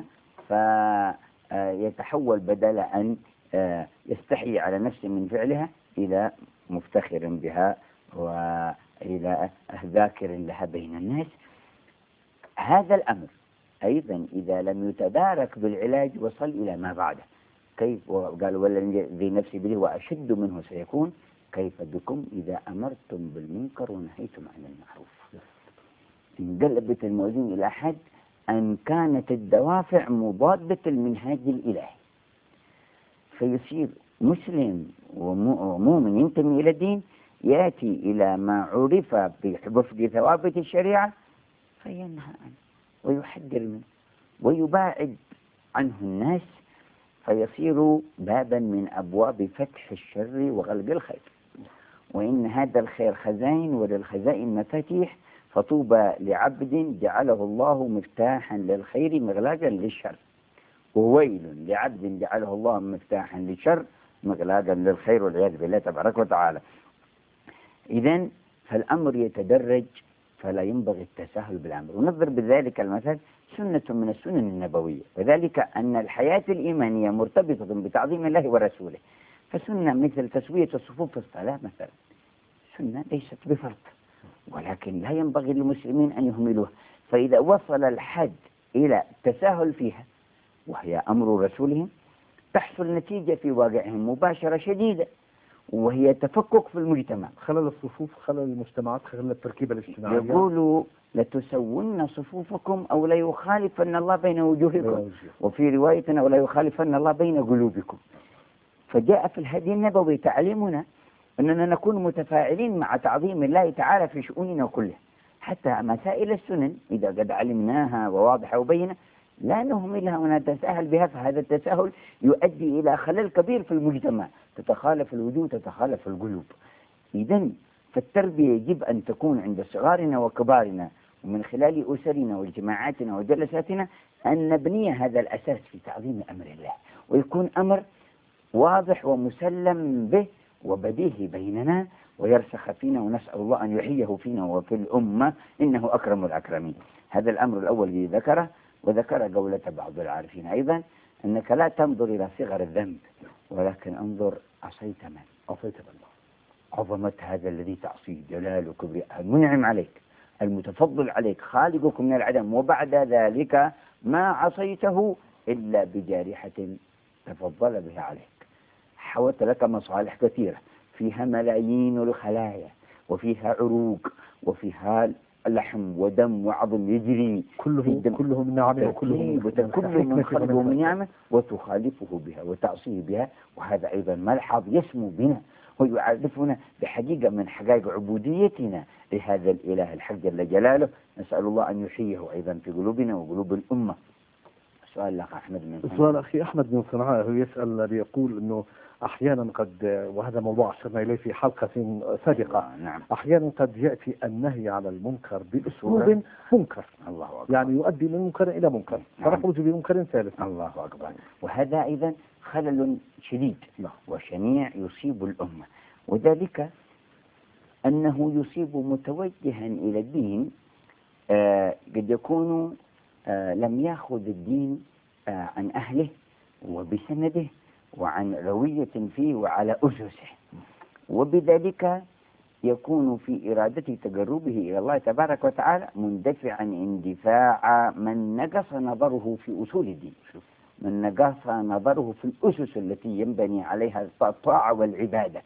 فيتحول بدل أن يستحي على نفسه من فعلها إلى مفتخر بها وإلى ذاكر لها بين الناس. هذا الأمر أيضا إذا لم يتدارك بالعلاج وصل إلى ما بعده. كيف قالوا والذي نفسي به وأشد منه سيكون. كيف بكم إذا أمرتم بالمنكر ونهيتم عن المعروف؟ انقلبت الموازين إلى حد أن كانت الدوافع مضادة المنهاج الإلهي، فيصير مسلم ومؤمن ينتمي إلى الدين يأتي إلى ما عرف بوفق ثوابت الشريعة فينهى عنه ويحذر منه ويباعد عنه الناس، فيصير بابا من أبواب فتح الشر وغلب الخير. وإن هذا الخير خزائن وللخزائن مفاتيح، فطوبى لعبد جعله الله مفتاحا للخير مغلاقا للشر، وويل لعبد جعله الله مفتاحا للشر مغلاقا للخير، والعياذ بالله تبارك وتعالى. إذن فالأمر يتدرج، فلا ينبغي التساهل بالأمر. ونظر بذلك المثل سنة من السنن النبوية، وذلك أن الحياة الإيمانية مرتبطة بتعظيم الله ورسوله. فسنة مثل تسوية الصفوف في الصلاة مثلا، سنة ليست بفرض، ولكن لا ينبغي للمسلمين أن يهملوها. فإذا وصل الحد إلى التساهل فيها وهي أمر رسولهم، تحصل نتيجة في واقعهم مباشرة شديدة، وهي تفكك في المجتمع، خلل الصفوف، خلل المجتمعات، خلل التركيبة الاجتماعية. يقولوا لتسون صفوفكم أو لا يخالفن الله بين وجوهكم، وفي رواية أو لا يخالفن الله بين قلوبكم. فجاء في الهدي النبوي تعليمنا أننا نكون متفاعلين مع تعظيم الله تعالى في شؤوننا كلها، حتى مسائل السنن إذا قد علمناها وواضحة وبينة لا نهملها ونتساهل بها، فهذا التساهل يؤدي إلى خلل كبير في المجتمع، تتخالف الوجوه تتخالف القلوب. إذن فالتربية يجب أن تكون عند صغارنا وكبارنا، ومن خلال أسرنا واجتماعاتنا وجلساتنا أن نبني هذا الأساس في تعظيم أمر الله، ويكون أمر واضح ومسلم به وبديهي بيننا ويرسخ فينا، ونسأل الله أن يحييه فينا وفي الأمة إنه أكرم الأكرمين. هذا الأمر الأول الذي ذكره. وذكر قولة بعض العارفين أيضا أنك لا تنظر إلى صغر الذنب، ولكن انظر عصيت من عصيت من عظمة هذا الذي تعصيه، جلال وكبرياء، المنعم عليك، المتفضل عليك، خالقك من العدم، وبعد ذلك ما عصيته إلا بجارحة تفضل بها عليك، حوت لك مصالح كثيرة فيها ملايين الخلايا، وفيها عروق، وفيها لحم ودم وعظم يجري كله كله من نعمه، وكله من خلقه من نعمه، وتخالفه بها وتعصيه بها. وهذا أيضا ملحظ يسمو بنا ويعرفنا بحقيقة من حقائق عبوديتنا لهذا الإله الحق جل جلاله. نسأل الله أن يحييه أيضا في قلوبنا وقلوب الأمة. سؤال لك أحمد من صنعاء. سؤال أخي أحمد من صنعاء، هو يسأل بيقول أنه أحيانا قد، وهذا موضوع أشرنا إليه في حلقة سابقة، نعم. أحيانا قد يأتي النهي على المنكر بأسلوب منكر، الله أكبر. يعني يؤدي من منكر إلى منكر، نعم. فنخرج بمنكر ثالث. الله أكبر. وهذا أيضا خلل شديد نعم. وشنيع يصيب الأمة، وذلك أنه يصيب متوجها إلى الدين آه قد يكون آه لم يأخذ الدين آه عن أهله وبسنده وعن روية فيه وعلى أسسه، وبذلك يكون في إرادة تقربه إلى الله تبارك وتعالى مندفعا اندفاع من نقص نظره في أصول الدين، من نقص نظره في الأسس التي ينبني عليها الطاعة والعبادة،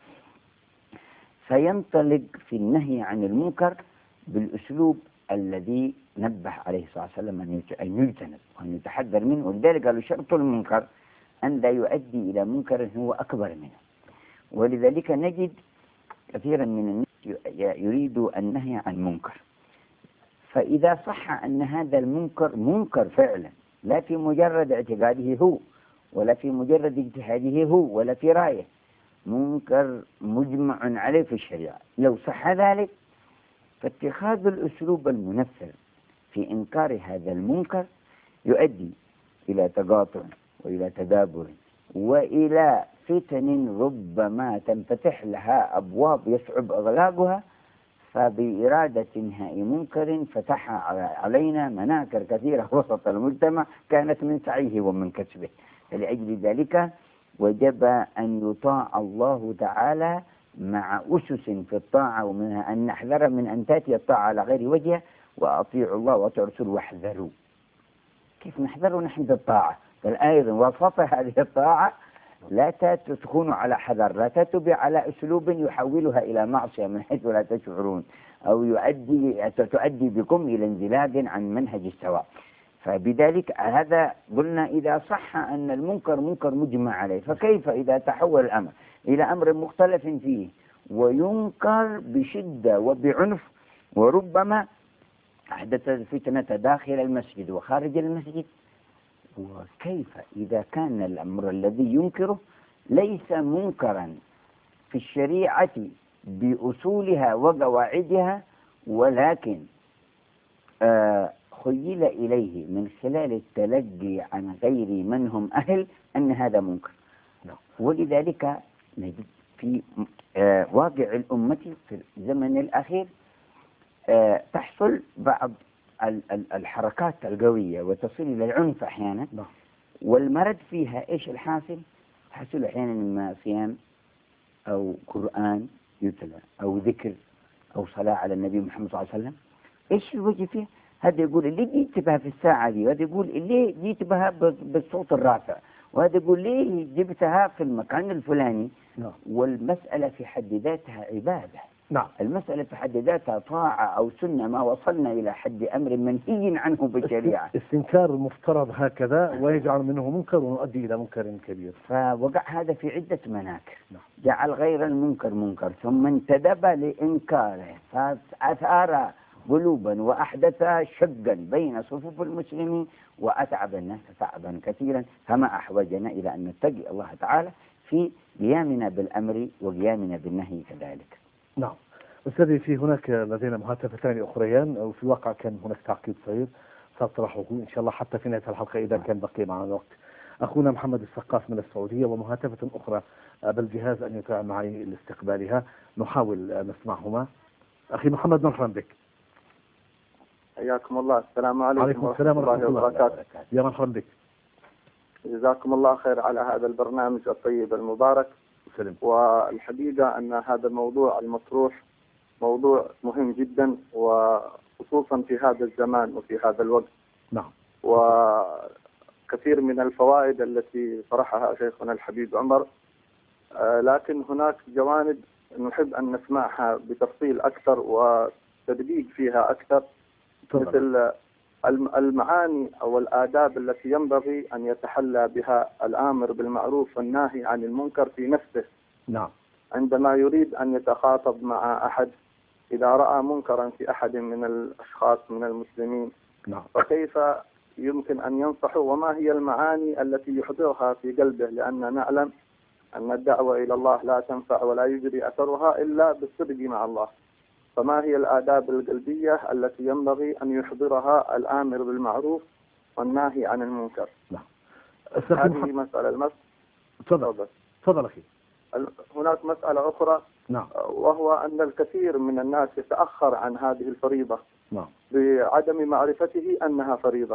فينطلق في النهي عن المنكر بالأسلوب الذي نبه عليه صلى الله عليه وسلم أن يجتنب وأن يتحذر منه. ولذلك قالوا شرط المنكر أن لا يؤدي إلى منكر هو أكبر منه. ولذلك نجد كثيرا من الناس يريد النهي عن منكر، فإذا صح أن هذا المنكر منكر فعلا، لا في مجرد اعتقاده هو ولا في مجرد اجتهاده هو ولا في رأيه، منكر مجمع عليه في الشريعة، لو صح ذلك فاتخاذ الأسلوب المنفر في إنكار هذا المنكر يؤدي إلى تقاطع وإلى تدابر وإلى فتن ربما تنفتح لها أبواب يصعب إغلاقها. فبإرادة إنهاء منكر فتح علينا مناكر كثيرة وسط المجتمع كانت من سعيه ومن كسبه. فلأجل ذلك وجب أن يطاع الله تعالى مع أسس في الطاعة، ومنها أن نحذر من أن تأتي الطاعة على غير وجهه، وأطيعوا الله وأطيعوا الرسول واحذروا. كيف نحذر نحن الطاعة؟ فالآية وسط هذه الطاعة لا تكونوا على حذر، لا تتبع على أسلوب يحولها إلى معصية من حيث لا تشعرون، أو يؤدي تؤدي بكم إلى انزلاق عن منهج السواء. فبذلك هذا قلنا إذا صح أن المنكر منكر مجمع عليه، فكيف إذا تحول الأمر إلى أمر مختلف فيه وينكر بشدة وبعنف، وربما أحدث الفتنة داخل المسجد وخارج المسجد. وكيف إذا كان الأمر الذي ينكره ليس منكرا في الشريعة بأصولها وقواعدها، ولكن آه خيل إليه من خلال التلقي عن غير من هم أهل أن هذا منكر. ولذلك نجد في آه واقع الأمة في الزمن الأخير آه تحصل بعض الحركات القوية وتصل إلى العنف أحيانا، والمرد فيها إيش الحاصل؟ تحصل أحيانا إما صيام أو قرآن يتلى أو ذكر أو صلاة على النبي محمد صلى الله عليه وسلم. إيش الوجه فيه؟ هذا يقول اللي جيت بها في الساعة دي، وهذا يقول اللي جيت بها بالصوت الرافع، وهذا يقول ليه جبتها في المكان الفلاني. نعم. والمسألة في حد ذاتها عبادة. نعم. المسألة في حد ذاتها طاعة أو سنة، ما وصلنا إلى حد أمر منهي عنه بالشريعة. استنكار مفترض هكذا ويجعل منه منكر ويؤدي إلى منكر كبير. فوقع هذا في عدة مناكر. نعم. جعل غير المنكر منكر، ثم انتدب لإنكاره فأثار قلوبا وأحدث شقا بين صفوف المسلمين وأتعب الناس تعبا كثيرا، فما أحوجنا إلى أن نتقي الله تعالى في قيامنا بالأمر وقيامنا بالنهي كذلك. نعم. أستاذي، في هناك لدينا مهاتفتان أخريان، وفي الواقع كان هناك تعقيد صغير سأطرحه إن شاء الله حتى في نهاية الحلقة إذا كان بقي معنا الوقت. أخونا محمد السقاف من السعودية، ومهاتفة أخرى بالجهاز أن يتابع معي لاستقبالها، نحاول نسمعهما. أخي محمد، مرحبا بك. حياكم الله. السلام عليكم. وعليكم السلام ورحمة الله وبركاته. يا مرحبا بك. جزاكم الله خير على هذا البرنامج الطيب المبارك. سلم. والحقيقة أن هذا الموضوع المطروح موضوع مهم جدا، وخصوصا في هذا الزمان وفي هذا الوقت. نعم. وكثير من الفوائد التي طرحها شيخنا الحبيب عمر، آه لكن هناك جوانب نحب أن نسمعها بتفصيل أكثر وتدقيق فيها أكثر، طبعا. مثل المعاني أو الآداب التي ينبغي أن يتحلى بها الآمر بالمعروف والناهي عن المنكر في نفسه. نعم. عندما يريد أن يتخاطب مع أحد، إذا رأى منكرا في أحد من الأشخاص من المسلمين، نعم. فكيف يمكن أن ينصحه، وما هي المعاني التي يحضرها في قلبه، لأننا نعلم أن الدعوة إلى الله لا تنفع ولا يجري أثرها إلا بالصدق مع الله. فما هي الآداب القلبية التي ينبغي أن يحضرها الآمر بالمعروف والناهي عن المنكر؟ نعم. هذه مسألة. المس... تفضل. تفضل أخي. هناك مسألة أخرى. نعم. وهو أن الكثير من الناس يتأخر عن هذه الفريضة. نعم. بعدم معرفته أنها فريضة،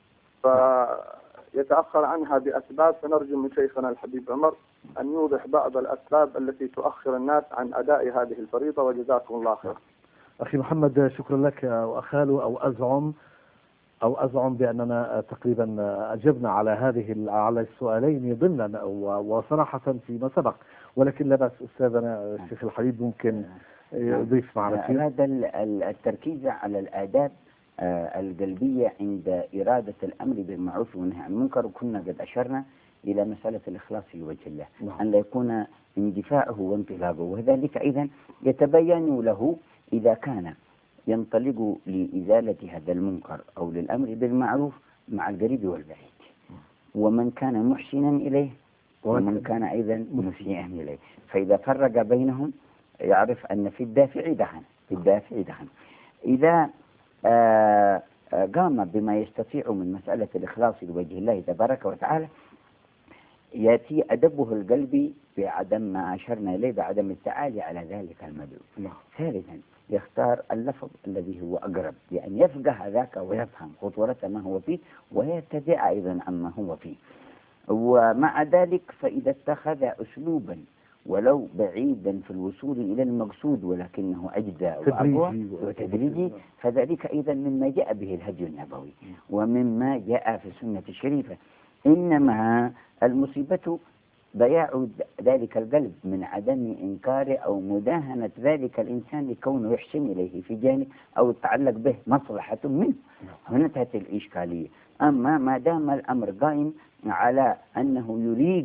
فيتأخر عنها بأسباب، فنرجو من شيخنا الحبيب عمر أن يوضح بعض الأسباب التي تؤخر الناس عن أداء هذه الفريضة، وجزاكم الله خير. أخي محمد، شكرا لك. وأخاله أو أزعم أو أزعم بأننا تقريبا أجبنا على هذه على السؤالين ضمنا وصراحة فيما سبق، ولكن لا بأس أستاذنا الشيخ الحبيب ممكن يضيف معنا. هذا التركيز على الآداب القلبية عند إرادة الأمر بالمعروف والنهي عن المنكر، وكنا قد أشرنا إلى مسألة الإخلاص لوجه الله. نعم. أن لا يكون اندفاعه وانطلاقه، وذلك أيضا يتبين له إذا كان ينطلق لإزالة هذا المنكر أو للأمر بالمعروف مع القريب والبعيد، ومن كان محسنا إليه ومن كان أيضا مسيئا إليه، فإذا فرق بينهم يعرف أن في الدافع دهن في الدافع دهن. إذا آه قام بما يستطيع من مسألة الإخلاص لوجه الله تبارك وتعالى، يأتي أدبه القلبي بعدم ما أشرنا إليه، بعدم التعالي على ذلك المدعو. نعم. ثالثا يختار اللفظ الذي هو أقرب، لأن يفقه ذاك ويفهم خطورة ما هو فيه ويتبع أيضا عما هو فيه. ومع ذلك فإذا اتخذ أسلوبا ولو بعيدا في الوصول إلى المقصود ولكنه أجزاء وأقوى وتدريجي، فذلك أيضا مما جاء به الهدي النبوي ومما جاء في السنة الشريفة. إنما المصيبة ضياع ذلك القلب من عدم إنكار أو مداهنة ذلك الإنسان لكونه يحسن إليه في جانب أو يتعلق به مصلحة منه. هنا انتهت الإشكالية. أما ما دام الأمر قائم على أنه يريد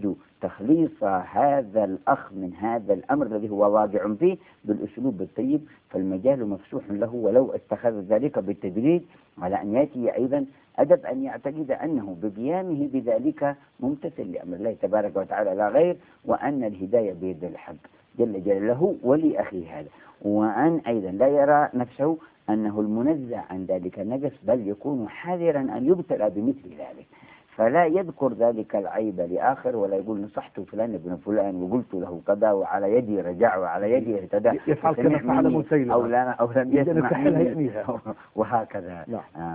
تخليص هذا الأخ من هذا الأمر الذي هو واقع فيه بالأسلوب الطيب، فالمجال مفتوح له، ولو اتخذ ذلك بالتدريج على أن يأتي أيضا أدب أن يعتقد أنه بقيامه بذلك ممتثل لأمر الله تبارك وتعالى لا غير، وأن الهداية بيد الحق جل جلاله ولأخيه هذا، وأن أيضا لا يرى نفسه أنه المنزه عن ذلك النقص، بل يكون حذرا أن يبتلى بمثل ذلك، فلا يذكر ذلك العيب لآخر، ولا يقول نصحت فلان ابن فلان وقلت له كذا وعلى يدي رجع وعلى يدي اهتدى يفعل كما فعل مسيلمة أو لا أو لم يسمع مني وهكذا. نعم. آه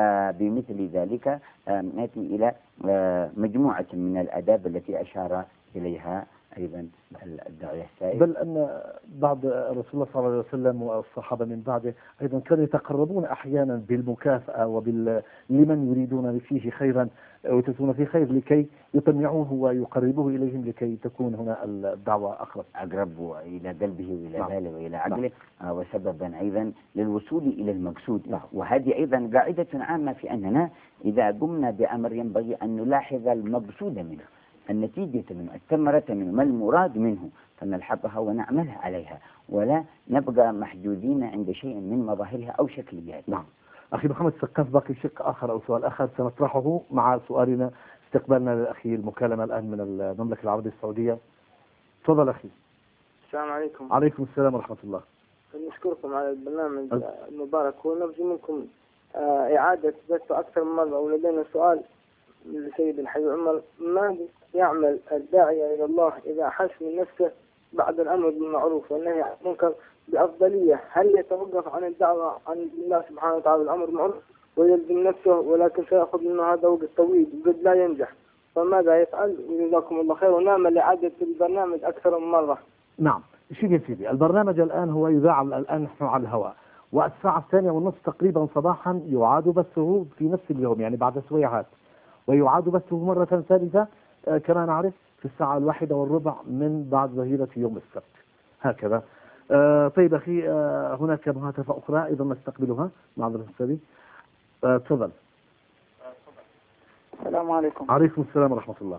فبمثل ذلك آه نأتي إلى آه مجموعة من الآداب التي أشار إليها أيضا الداعية السائل، بل أن بعض رسول الله صلى الله عليه وسلم والصحابة من بعده أيضا كانوا يتقربون أحيانا بالمكافأة وبال لمن يريدون فيه خيرا ويتسون فيه خير لكي يطمعوه ويقربوه إليهم لكي تكون هنا الدعوة أقرب أقرب إلى قلبه وإلى نعم. باله وإلى عقله. نعم. وسببا أيضا للوصول إلى المقصود. نعم. وهذه أيضا قاعدة عامة في أننا إذا قمنا بأمر ينبغي أن نلاحظ المقصود منه، النتيجة منه، الثمرة منه، ما المراد منه، فنلحقها ونعملها عليها، ولا نبقى محدودين عند شيء من مظاهرها أو شكلياتها. نعم. أخي محمد سقاف، باقي شق آخر أو سؤال آخر سنطرحه مع سؤالنا استقبالنا للأخي المكالمة الآن من المملكة العربية السعودية. تفضل أخي. السلام عليكم. عليكم السلام ورحمة الله. نشكركم على البرنامج المبارك، ونرجو منكم إعادة بثه أكثر من مرة. ولدينا سؤال لسيد الحي عمر: ماذا يعمل الداعية إلى الله إذا حس من نفسه بعد الأمر بالمعروف والنهي عن المنكر بأفضلية؟ هل يتوقف عن الدعوة عن الله سبحانه وتعالى بالأمر بالمعروف ويلزم نفسه، ولكن سيأخذ منه هذا وقت طويل وقد لا ينجح، فماذا يفعل؟ جزاكم الله خير، ونعمل إعادة البرنامج أكثر من مرة. نعم. شوف يا سيدي، البرنامج الآن هو يذاع الآن نحن على الهواء، والساعة الثانية والنصف تقريبا صباحا يعاد بثه في نفس اليوم، يعني بعد سويعات، ويعاد بثه مرة ثالثة آه كما نعرف في الساعة الواحدة والربع من بعد ظهيرة يوم السبت هكذا. آه طيب أخي، آه هناك مهاتفة أخرى إذا نستقبلها مع الأستاذ. آه تفضل. السلام عليكم. عليكم السلام ورحمة الله.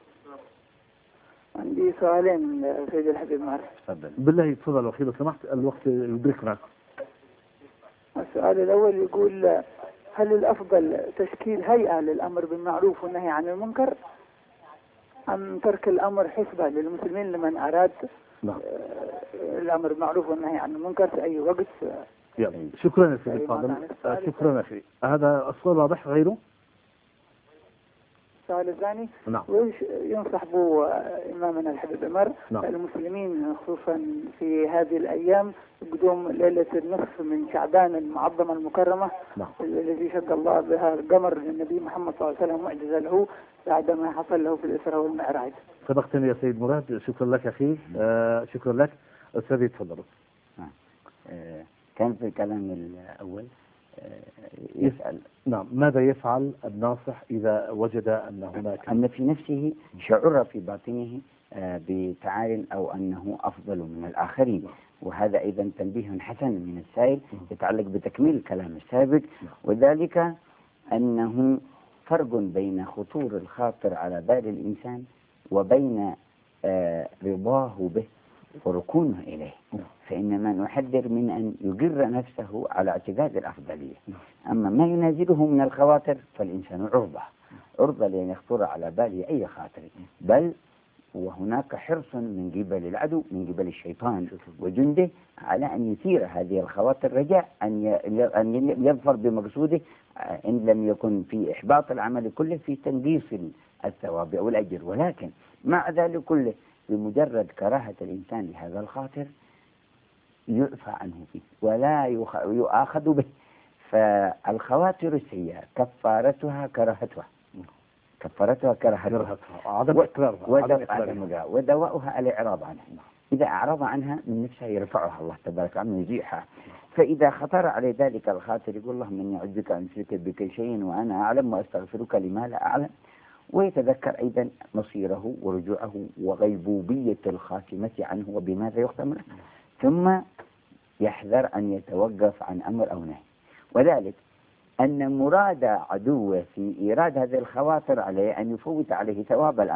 عندي سؤالين سيد الحبيب معرف. تفضل. بالله تفضل أخي لو سمحت، الوقت يدركنا. السؤال الأول يقول: هل الأفضل تشكيل هيئة للأمر بالمعروف والنهي عن المنكر، أم ترك الأمر حسبة للمسلمين لمن أراد نعم. الأمر بالمعروف والنهي عن المنكر في أي وقت؟ يلا. شكرا يا سيدي الفاضل. شكرا أخي. هذا السؤال واضح غيره؟ السؤال الثاني: نعم. وإيش ينصح به إمامنا الحبيب عمر نعم. المسلمين خصوصا في هذه الأيام قدوم ليلة النصف من شعبان المعظمة المكرمة، نعم. الذي شق الله بها القمر للنبي محمد صلى الله عليه وسلم معجزة له بعدما حصل له في الإسراء والمعراج. سبقتني يا سيد مراد، شكرا لك أخي. آه شكرا لك. أستاذي تفضلوا. آه كان في الكلام الأول يسأل نعم ماذا يفعل الناصح إذا وجد أن هناك أن في نفسه شعر في باطنه بتعال أو أنه أفضل من الآخرين، وهذا أيضا تنبيه حسن من السائل يتعلق بتكميل الكلام السابق، وذلك أنه فرق بين خطور الخاطر على بال الإنسان وبين رضاه به وركونه إليه. فإنما نحذر من أن يجر نفسه على اعتقاد الأفضلية. أما ما ينازله من الخواطر فالإنسان عرضة عرضة لأن يخطر على باله أي خاطر، بل وهناك حرص من قبل العدو من قبل الشيطان وجنده على أن يثير هذه الخواطر رجاء أن يظفر بمقصوده، إن لم يكن في إحباط العمل كله في تنقيص الثواب أو الأجر. ولكن مع ذلك كله بمجرد كراهة الإنسان لهذا الخاطر يعفى عنه فيه ولا يؤاخذ به. فالخواطر السيئة كفارتها كراهتها كفارتها كراهتها عدم إقرارها ودواؤها الإعراض عنها. إذا أعرض عنها من نفسها يرفعها الله تبارك وتعالى ويزيحها. فإذا خطر عليه ذلك الخاطر يقول الله من يعجبك أن أشرك بك شيء وأنا أعلم وأستغفرك لما لا أعلم، ويتذكر أيضا مصيره ورجوعه وغيبوبية الخاتمة عنه وبماذا يختم له، ثم يحذر أن يتوقف عن أمر أو نهي. وذلك أن مراد عدوه في إيراد هذه الخواطر عليه أن يفوت عليه ثواب الأمر،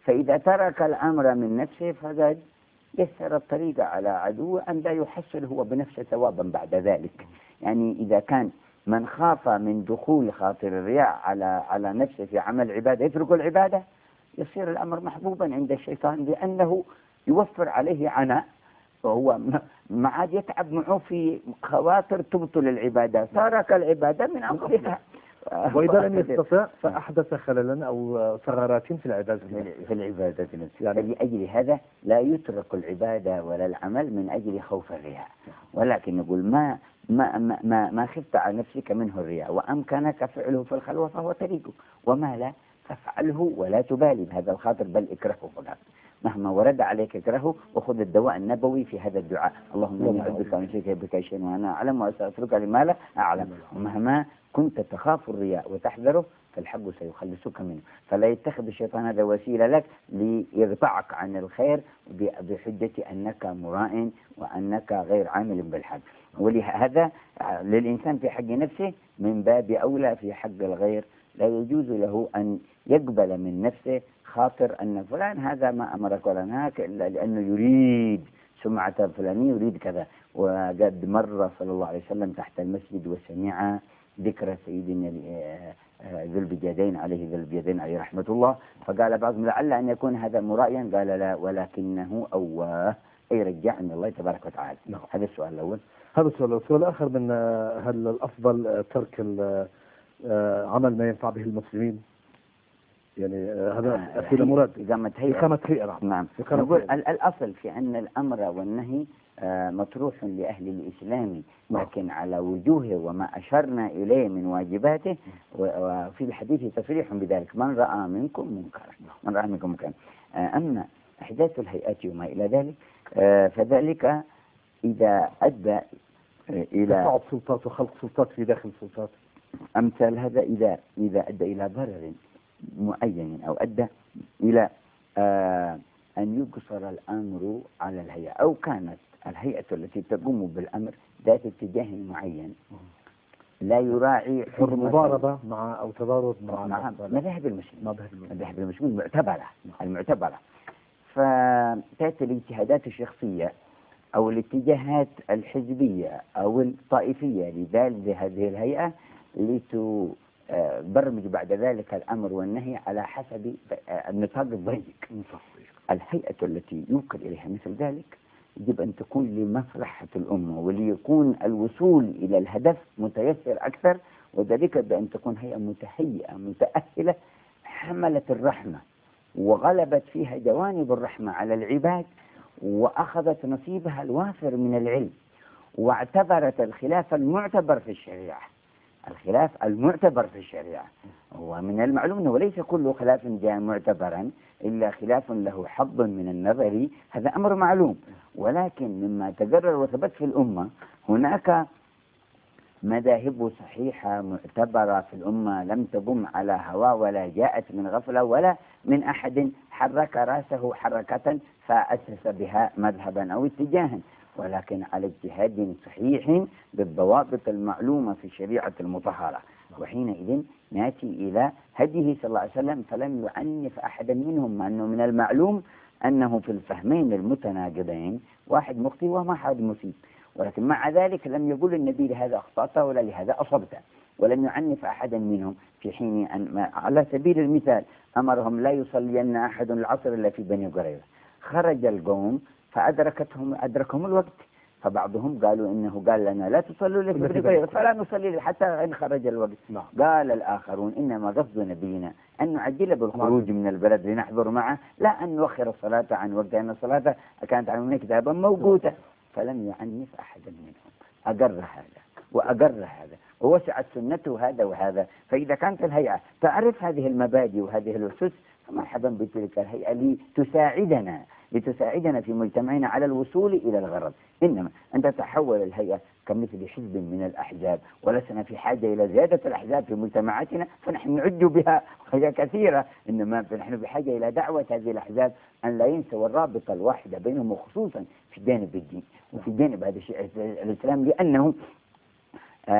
فإذا ترك الأمر من نفسه فقد يسر الطريق على عدو أن لا يحصل هو بنفسه ثوابا بعد ذلك. يعني إذا كان من خاف من دخول خاطر الرياء على على نفسه في عمل عبادة يترك العبادة، يصير الأمر محبوبا عند الشيطان لأنه يوفر عليه عناء، وهو ما عاد يتعب معه في خواطر تبطل العبادة، ترك العبادة من أمرها. وإذا لم يستطع فأحدث خللا أو ثغرات في العبادة في العبادة نفسها. يعني لأجل هذا لا يترك العبادة ولا العمل من أجل خوف الرياء، ولكن يقول ما ما ما ما خفت على نفسك منه الرياء وأمكنك فعله في الخلوة فهو طريقه، وما لا فافعله ولا تبالي بهذا الخاطر بل اكرهه فقط، مهما ورد عليك اكرهه، وخذ الدواء النبوي في هذا الدعاء، اللهم اني اعوذ بك من شرك بك شيء وانا اعلم واستغفرك لما لا اعلم، ومهما كنت تخاف الرياء وتحذره فالحق سيخلصك منه، فلا يتخذ الشيطان هذا وسيله لك ليقطعك عن الخير بحجه انك مراء وانك غير عامل بالحق. ولهذا للانسان في حق نفسه من باب اولى في حق الغير، لا يجوز له أن يقبل من نفسه خاطر أن فلان هذا ما أمرك ولا نهاك إلا لأنه يريد سمعة فلانية يريد كذا. وقد مر صلى الله عليه وسلم تحت المسجد وسمع ذكر سيدنا ذو البجادين عليه ذو البجادين عليه رحمة الله، فقال بعضهم لعل أن يكون هذا مرائيا، قال لا ولكنه أواه أي رجع من الله تبارك وتعالى. نعم. هذا السؤال الأول. هذا السؤال السؤال الآخر من هل الأفضل ترك عمل ما ينفع به المسلمين؟ يعني هذا أسئلة مراد إقامة هيئة. إقامة هيئة. نعم. نقول الأصل في أن الأمر والنهي مطروح لأهل الإسلام، لكن على وجوهه وما أشرنا إليه من واجباته، وفي الحديث تصريح بذلك من رأى منكم منكرا من رأى منكم منكرا. أما إحداث الهيئات وما إلى ذلك فذلك إذا أدى إلى تصعد سلطات وخلق سلطات في داخل السلطات، أمثال هذا إذا إذا أدى إلى ضرر معين أو أدى إلى آه أن يقصر الأمر على الهيئة، أو كانت الهيئة التي تقوم بالأمر ذات اتجاه معين لا يراعي مضاربة مع أو تضارب مع, مع مذاهب المسلمين مذاهب المسلمين المعتبرة المعتبرة فتأتي الاجتهادات الشخصية أو الاتجاهات الحزبية أو الطائفية لهذه الهيئة لتبرمج بعد ذلك الأمر والنهي على حسب النطاق الضيق. الهيئة التي يوكل إليها مثل ذلك يجب أن تكون لمصلحة الأمة وليكون الوصول إلى الهدف متيسر أكثر، وذلك بأن تكون هيئة متهيئة متأهلة حملت الرحمة وغلبت فيها جوانب الرحمة على العباد، وأخذت نصيبها الوافر من العلم، واعتبرت الخلاف المعتبر في الشريعة الخلاف المعتبر في الشريعة. ومن المعلوم أنه ليس كل خلاف جاء معتبرا إلا خلاف له حظ من النظر، هذا أمر معلوم، ولكن مما تقرر وثبت في الأمة هناك مذاهب صحيحة معتبرة في الأمة لم تقم على هوى ولا جاءت من غفلة ولا من أحد حرك رأسه حركة فأسس بها مذهبا أو اتجاها، ولكن على اجتهاد صحيح بالضوابط المعلومة في الشريعة المطهرة. وحينئذ نأتي إلى هديه صلى الله عليه وسلم فلم يعنف أحدا منهم، مع أنه من المعلوم أنه في الفهمين المتناقضين واحد مخطئ وما حد مصيب، ولكن مع ذلك لم يقول النبي لهذا أخطأت ولا لهذا أصبت، ولم يعنف أحدا منهم. في حين أن على سبيل المثال أمرهم لا يصلين أحد العصر إلا في بني قريظة، خرج القوم فأدركتهم أدركهم الوقت، فبعضهم قالوا إنه قال لنا لا تصلوا لي في بني قريظة فلا نصلي حتى إن خرج الوقت. نعم. قال الآخرون إنما قصد نبينا أن نعجل بالخروج من البلد لنحضر معه لا أن نؤخر الصلاة عن وقت، أن الصلاة كانت عن كتابا موجودة، فلم يعنف أحدا منهم، أقر هذا وأقر هذا ووسعت سنته هذا وهذا. فإذا كانت الهيئة تعرف هذه المبادئ وهذه الأسس فمرحبا بتلك الهيئة لتساعدنا لتساعدنا في مجتمعنا على الوصول إلى الغرض. إنما أن تتحول الهيئة كمثل حزب من الأحزاب، ولسنا في حاجة إلى زيادة الأحزاب في مجتمعاتنا فنحن نعد بها وهي كثيرة، إنما نحن بحاجة إلى دعوة هذه الأحزاب أن لا ينسوا الرابطة الواحدة بينهم، وخصوصا في جانب الدين وفي جانب هذا الشيء الإسلام، لأنه آه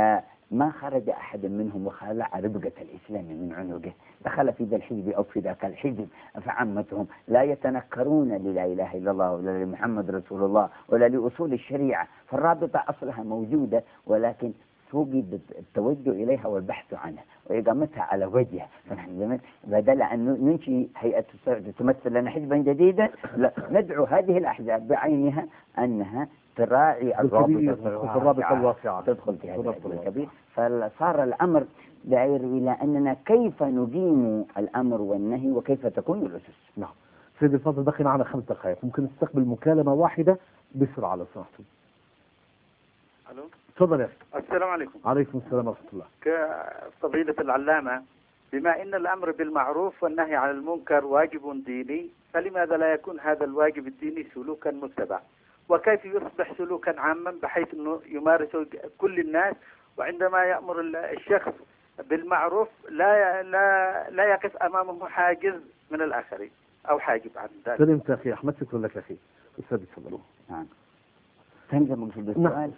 ما خرج أحد منهم وخلع ربقة الإسلام من عنقه، دخل في ذا الحزب أو في ذاك الحزب، فعمتهم لا يتنكرون للا إله إلا الله ولا لمحمد رسول الله ولا لأصول الشريعة، فالرابطة أصلها موجودة، ولكن توجد التوجه إليها والبحث عنها وإقامتها على وجهها. فنحن بدل أن ننشئ هيئة تمثل لنا حزبا جديدا، لا، ندعو هذه الأحزاب بعينها أنها تراعي الرابطة الواسعة تدخل في هذا الكبير. فصار الأمر داير إلى أننا كيف نقيم الأمر والنهي وكيف تكون الأسس. نعم سيدي الفاضل، بقي معنا خمس دقائق، ممكن نستقبل مكالمة واحدة بسرعة لو سمحتم. الو تفضل يا اخي. السلام عليكم. عليكم السلام ورحمة الله. كفضيلة العلامة، بما ان الامر بالمعروف والنهي عن المنكر واجب ديني، فلماذا لا يكون هذا الواجب الديني سلوكا متبع؟ وكيف يصبح سلوكا عاما بحيث انه يمارسه كل الناس، وعندما يأمر الشخص بالمعروف لا لا لا يقف امامه حاجز من الاخرين او حاجب عن ذلك. سلمت اخي احمد، شكرا لك اخي. استاذ تفضلوا. نعم. تنجم السؤال.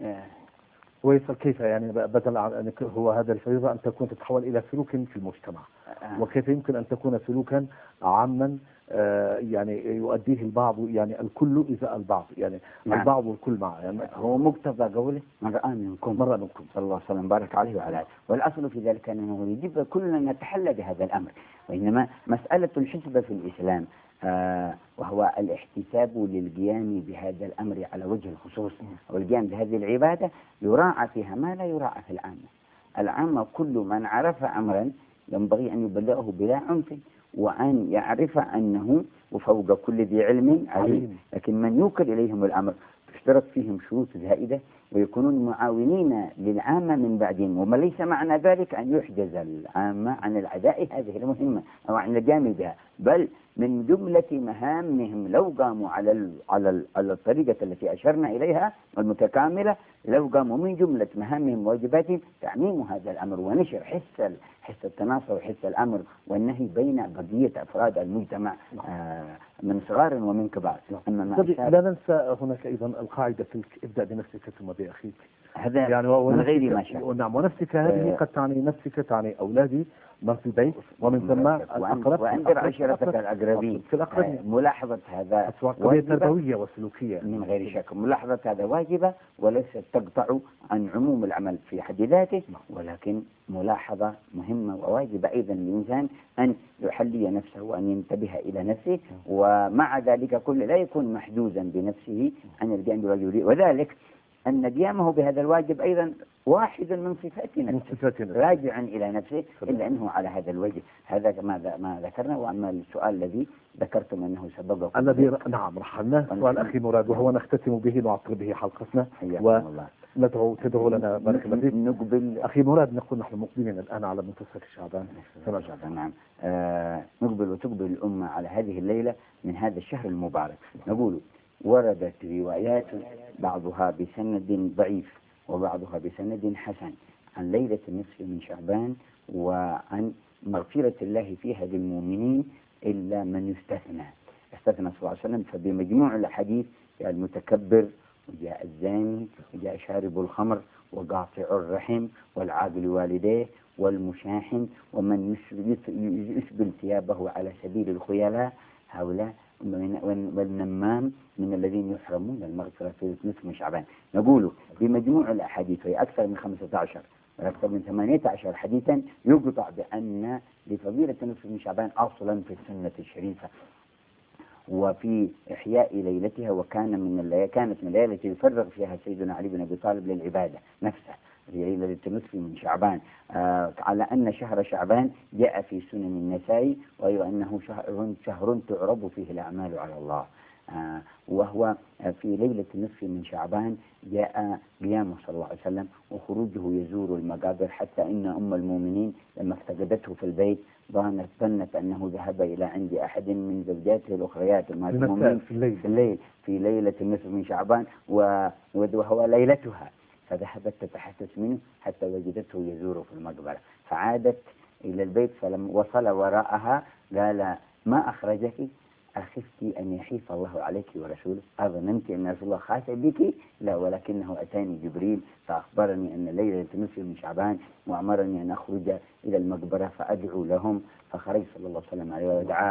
ويصل كيف يعني بدل عن هو هذا الفريضة أن تكون تتحول إلى سلوك في المجتمع، آه. وكيف يمكن أن تكون سلوكا عاما آه يعني يؤديه البعض، يعني الكل إذا البعض، يعني نعم. البعض والكل معه، يعني هو مقتضى قوله من رأى منكم مرة منكم صلى الله عليه وسلم بارك عليه وعلى آله. والأصل في ذلك أنه يجب كلنا نتحلى بهذا الأمر. وإنما مسألة الحسبة في الإسلام آه وهو الاحتساب للقيام بهذا الأمر على وجه الخصوص، والقيام بهذه العبادة يراعى فيها ما لا يراعى في العامة. العامة كل من عرف أمرا ينبغي أن يبلغه بلا عنف، وأن يعرف أنه وفوق كل ذي علم عليم. لكن من يوكل إليهم الأمر تشترط فيهم شروط زائدة ويكونون معاونين للعامة من بعدهم، وما ليس معنى ذلك أن يحجز العامة عن العداء هذه المهمة أو عن القيام بها، بل من جملة مهامهم لو قاموا على ال على ال على الطريقة التي أشرنا إليها المتكاملة، لو قاموا من جملة مهامهم وواجباتهم تعميم هذا الأمر ونشر حس حس التناصر وحس الأمر والنهي بين بقية أفراد المجتمع آه من صغار ومن كبار. أما ما لا ننسى هناك أيضا القاعدة في ابدأ بنفسك ثم بأخيك، هذا يعني من غير ما شاء. نعم، ونفسك هذه قد تعني نفسك، تعني أولادي من في البيت ومن ثم الأقرب وأنذر عشيرتك الأقربين. ملاحظة هذا تربوية وسلوكية من غير شك. ملاحظة هذا واجبة وليست تقطع عن عموم العمل في حد ذاته، ولكن ملاحظة مهمة وواجبة أيضا للإنسان أن يحلي نفسه وأن ينتبه إلى نفسه، ومع ذلك كل لا يكون محجوزا بنفسه عن القيام بالواجب، وذلك أن قيامه بهذا الواجب أيضا واحد من صفات نفسه راجعا إلى نفسه، إلا أنه على هذا الوجه. هذا ما ما ذكرنا. وأما السؤال الذي ذكرتم أنه سببه الذي نعم رحلنا سؤال أخي مراد، وهو نختتم به نعطر به حلقتنا وندعو تدعو لنا بارك الله فيك. نقبل أخي مراد، نقول نحن مقبلين الآن على منتصف شعبان. شعبان نعم. آه نقبل وتقبل الأمة على هذه الليلة من هذا الشهر المبارك. نقول وردت روايات بعضها بسند ضعيف وبعضها بسند حسن عن ليلة النصف من شعبان وعن مغفرة الله فيها للمؤمنين إلا من يستثنى. استثنى صلى الله عليه وسلم. فبمجموع الأحاديث جاء المتكبر وجاء الزاني وجاء شارب الخمر وقاطع الرحم والعاقل والديه والمشاحن ومن يسبل ثيابه على سبيل الخيلاء، هؤلاء والنمام من الذين يحرمون المغفرة في نصف من شعبان. نقول بمجموع الأحاديث وهي أكثر من خمسة عشر وأكثر من ثمانية عشر حديثا يقطع بأن لفضيلة نصف من شعبان أصلا في السنة الشريفة وفي إحياء ليلتها، وكان من الليالي كانت من الليالي التي يفرغ فيها سيدنا علي بن أبي طالب للعبادة نفسه، ليلة النصف من شعبان. آه على أن شهر شعبان جاء في سنن النسائي وهي أنه شهر, شهر تعرض فيه الأعمال على الله. آه وهو في ليلة النصف من شعبان جاء قيامه صلى الله عليه وسلم وخروجه يزور المقابر، حتى إن أم المؤمنين لما افتقدته في البيت ظنت ظنت أنه ذهب إلى عند أحد من زوجاته الأخريات المؤمنين في الليل في, الليل في ليلة النصف من شعبان وهو ليلتها، فذهبت تتحسس منه حتى وجدته يزور في المقبرة، فعادت إلى البيت فلما وصل وراءها قال ما أخرجك؟ أخفت أن يحيف الله عليك ورسوله؟ أظننت أن رسول الله خاف بك؟ لا، ولكنه أتاني جبريل فأخبرني أن ليلة نصف من شعبان وأمرني أن أخرج إلى المقبرة فأدعو لهم، فخرج صلى الله عليه وسلم عليه ودعا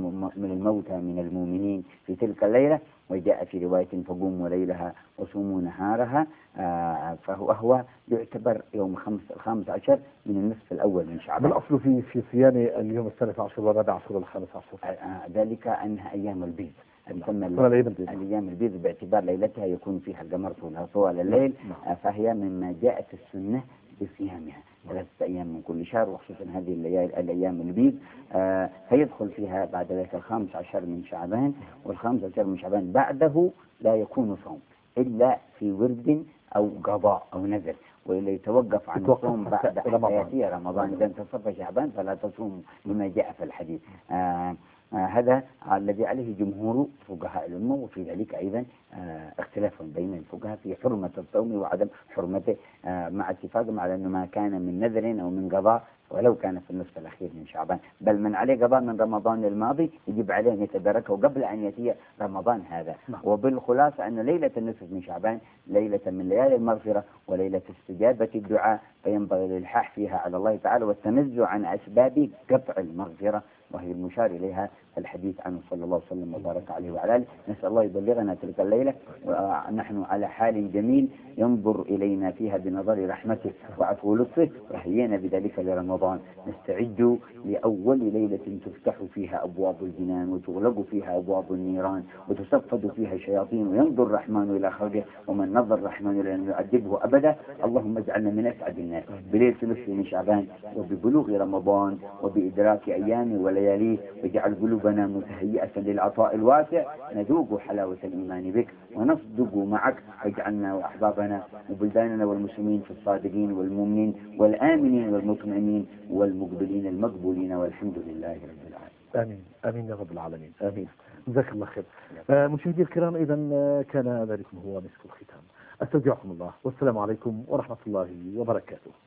من الموتى من المؤمنين في تلك الليلة. وجاء في رواية فقوموا ليلها وصوموا نهارها، آه فهو هو يعتبر يوم خمس الخامس عشر من النصف الأول من شعبان. بالأصل في في صيام اليوم الثالث عشر والرابع عشر والخامس عشر. آه ذلك أنها أيام البيض، تسمى الأيام البيض باعتبار ليلتها يكون فيها القمر طوال الليل، آه فهي مما جاءت السنة بصيامها ثلاثة أيام من كل شهر، وخصوصا هذه الليالي الأيام البيض. آه فيدخل فيها بعد ذلك الخامس عشر من شعبان، والخامس عشر من شعبان بعده لا يكون صوم إلا في ورد أو قضاء أو نذر، وإلا يتوقف عن الصوم بعد حياتي رمضان. إذا انتصف شعبان فلا تصوم لما جاء في الحديث. آه آه هذا الذي عليه جمهور فقهاء الأمة، وفي ذلك أيضا آه اختلاف بين الفقهاء في حرمة الصوم وعدم حرمته، آه مع اتفاقهم على أنه ما كان من نذر أو من قضاء ولو كان في النصف الأخير من شعبان، بل من عليه قضاء من رمضان الماضي يجب عليه أن يتداركه قبل أن يأتي رمضان هذا. وبالخلاصة أن ليلة النصف من شعبان ليلة من ليالي المغفرة وليلة استجابة الدعاء، فينبغي الإلحاح فيها على الله تعالى والتنزه عن أسباب قطع المغفرة، وهي المشار إليها الحديث عنه صلى الله عليه وسلم وبارك عليه وعلى آله. نسأل الله يبلغنا تلك الليلة ونحن على حال جميل ينظر إلينا فيها بنظر رحمته وعفو لطفه، وهينا بذلك لرمضان. نستعد لأول ليلة تفتح فيها أبواب الجنان وتغلق فيها أبواب النيران وتصفد فيها الشياطين وينظر الرحمن إلى خلقه، ومن نظر الرحمن إلى أن يعذبه أبدا. اللهم اجعلنا من أسعد الناس بليلة نصف من شعبان وببلوغ رمضان وبإدراك أيامه ولياليه، واجعل قلوبنا متهيئة للعطاء الواسع نذوق حلاوة الإيمان بك ونصدق معك، واجعلنا وأحبابنا وبلداننا والمسلمين في الصادقين والمؤمنين والآمنين والمطمئنين والمقبلين المقبولين، والحمد لله رب العالمين. آمين آمين يا رب العالمين آمين. جزاك الله خير. آه مشاهدي الكرام، إذا كان ذلكم هو مسك الختام. أستودعكم الله والسلام عليكم ورحمة الله وبركاته.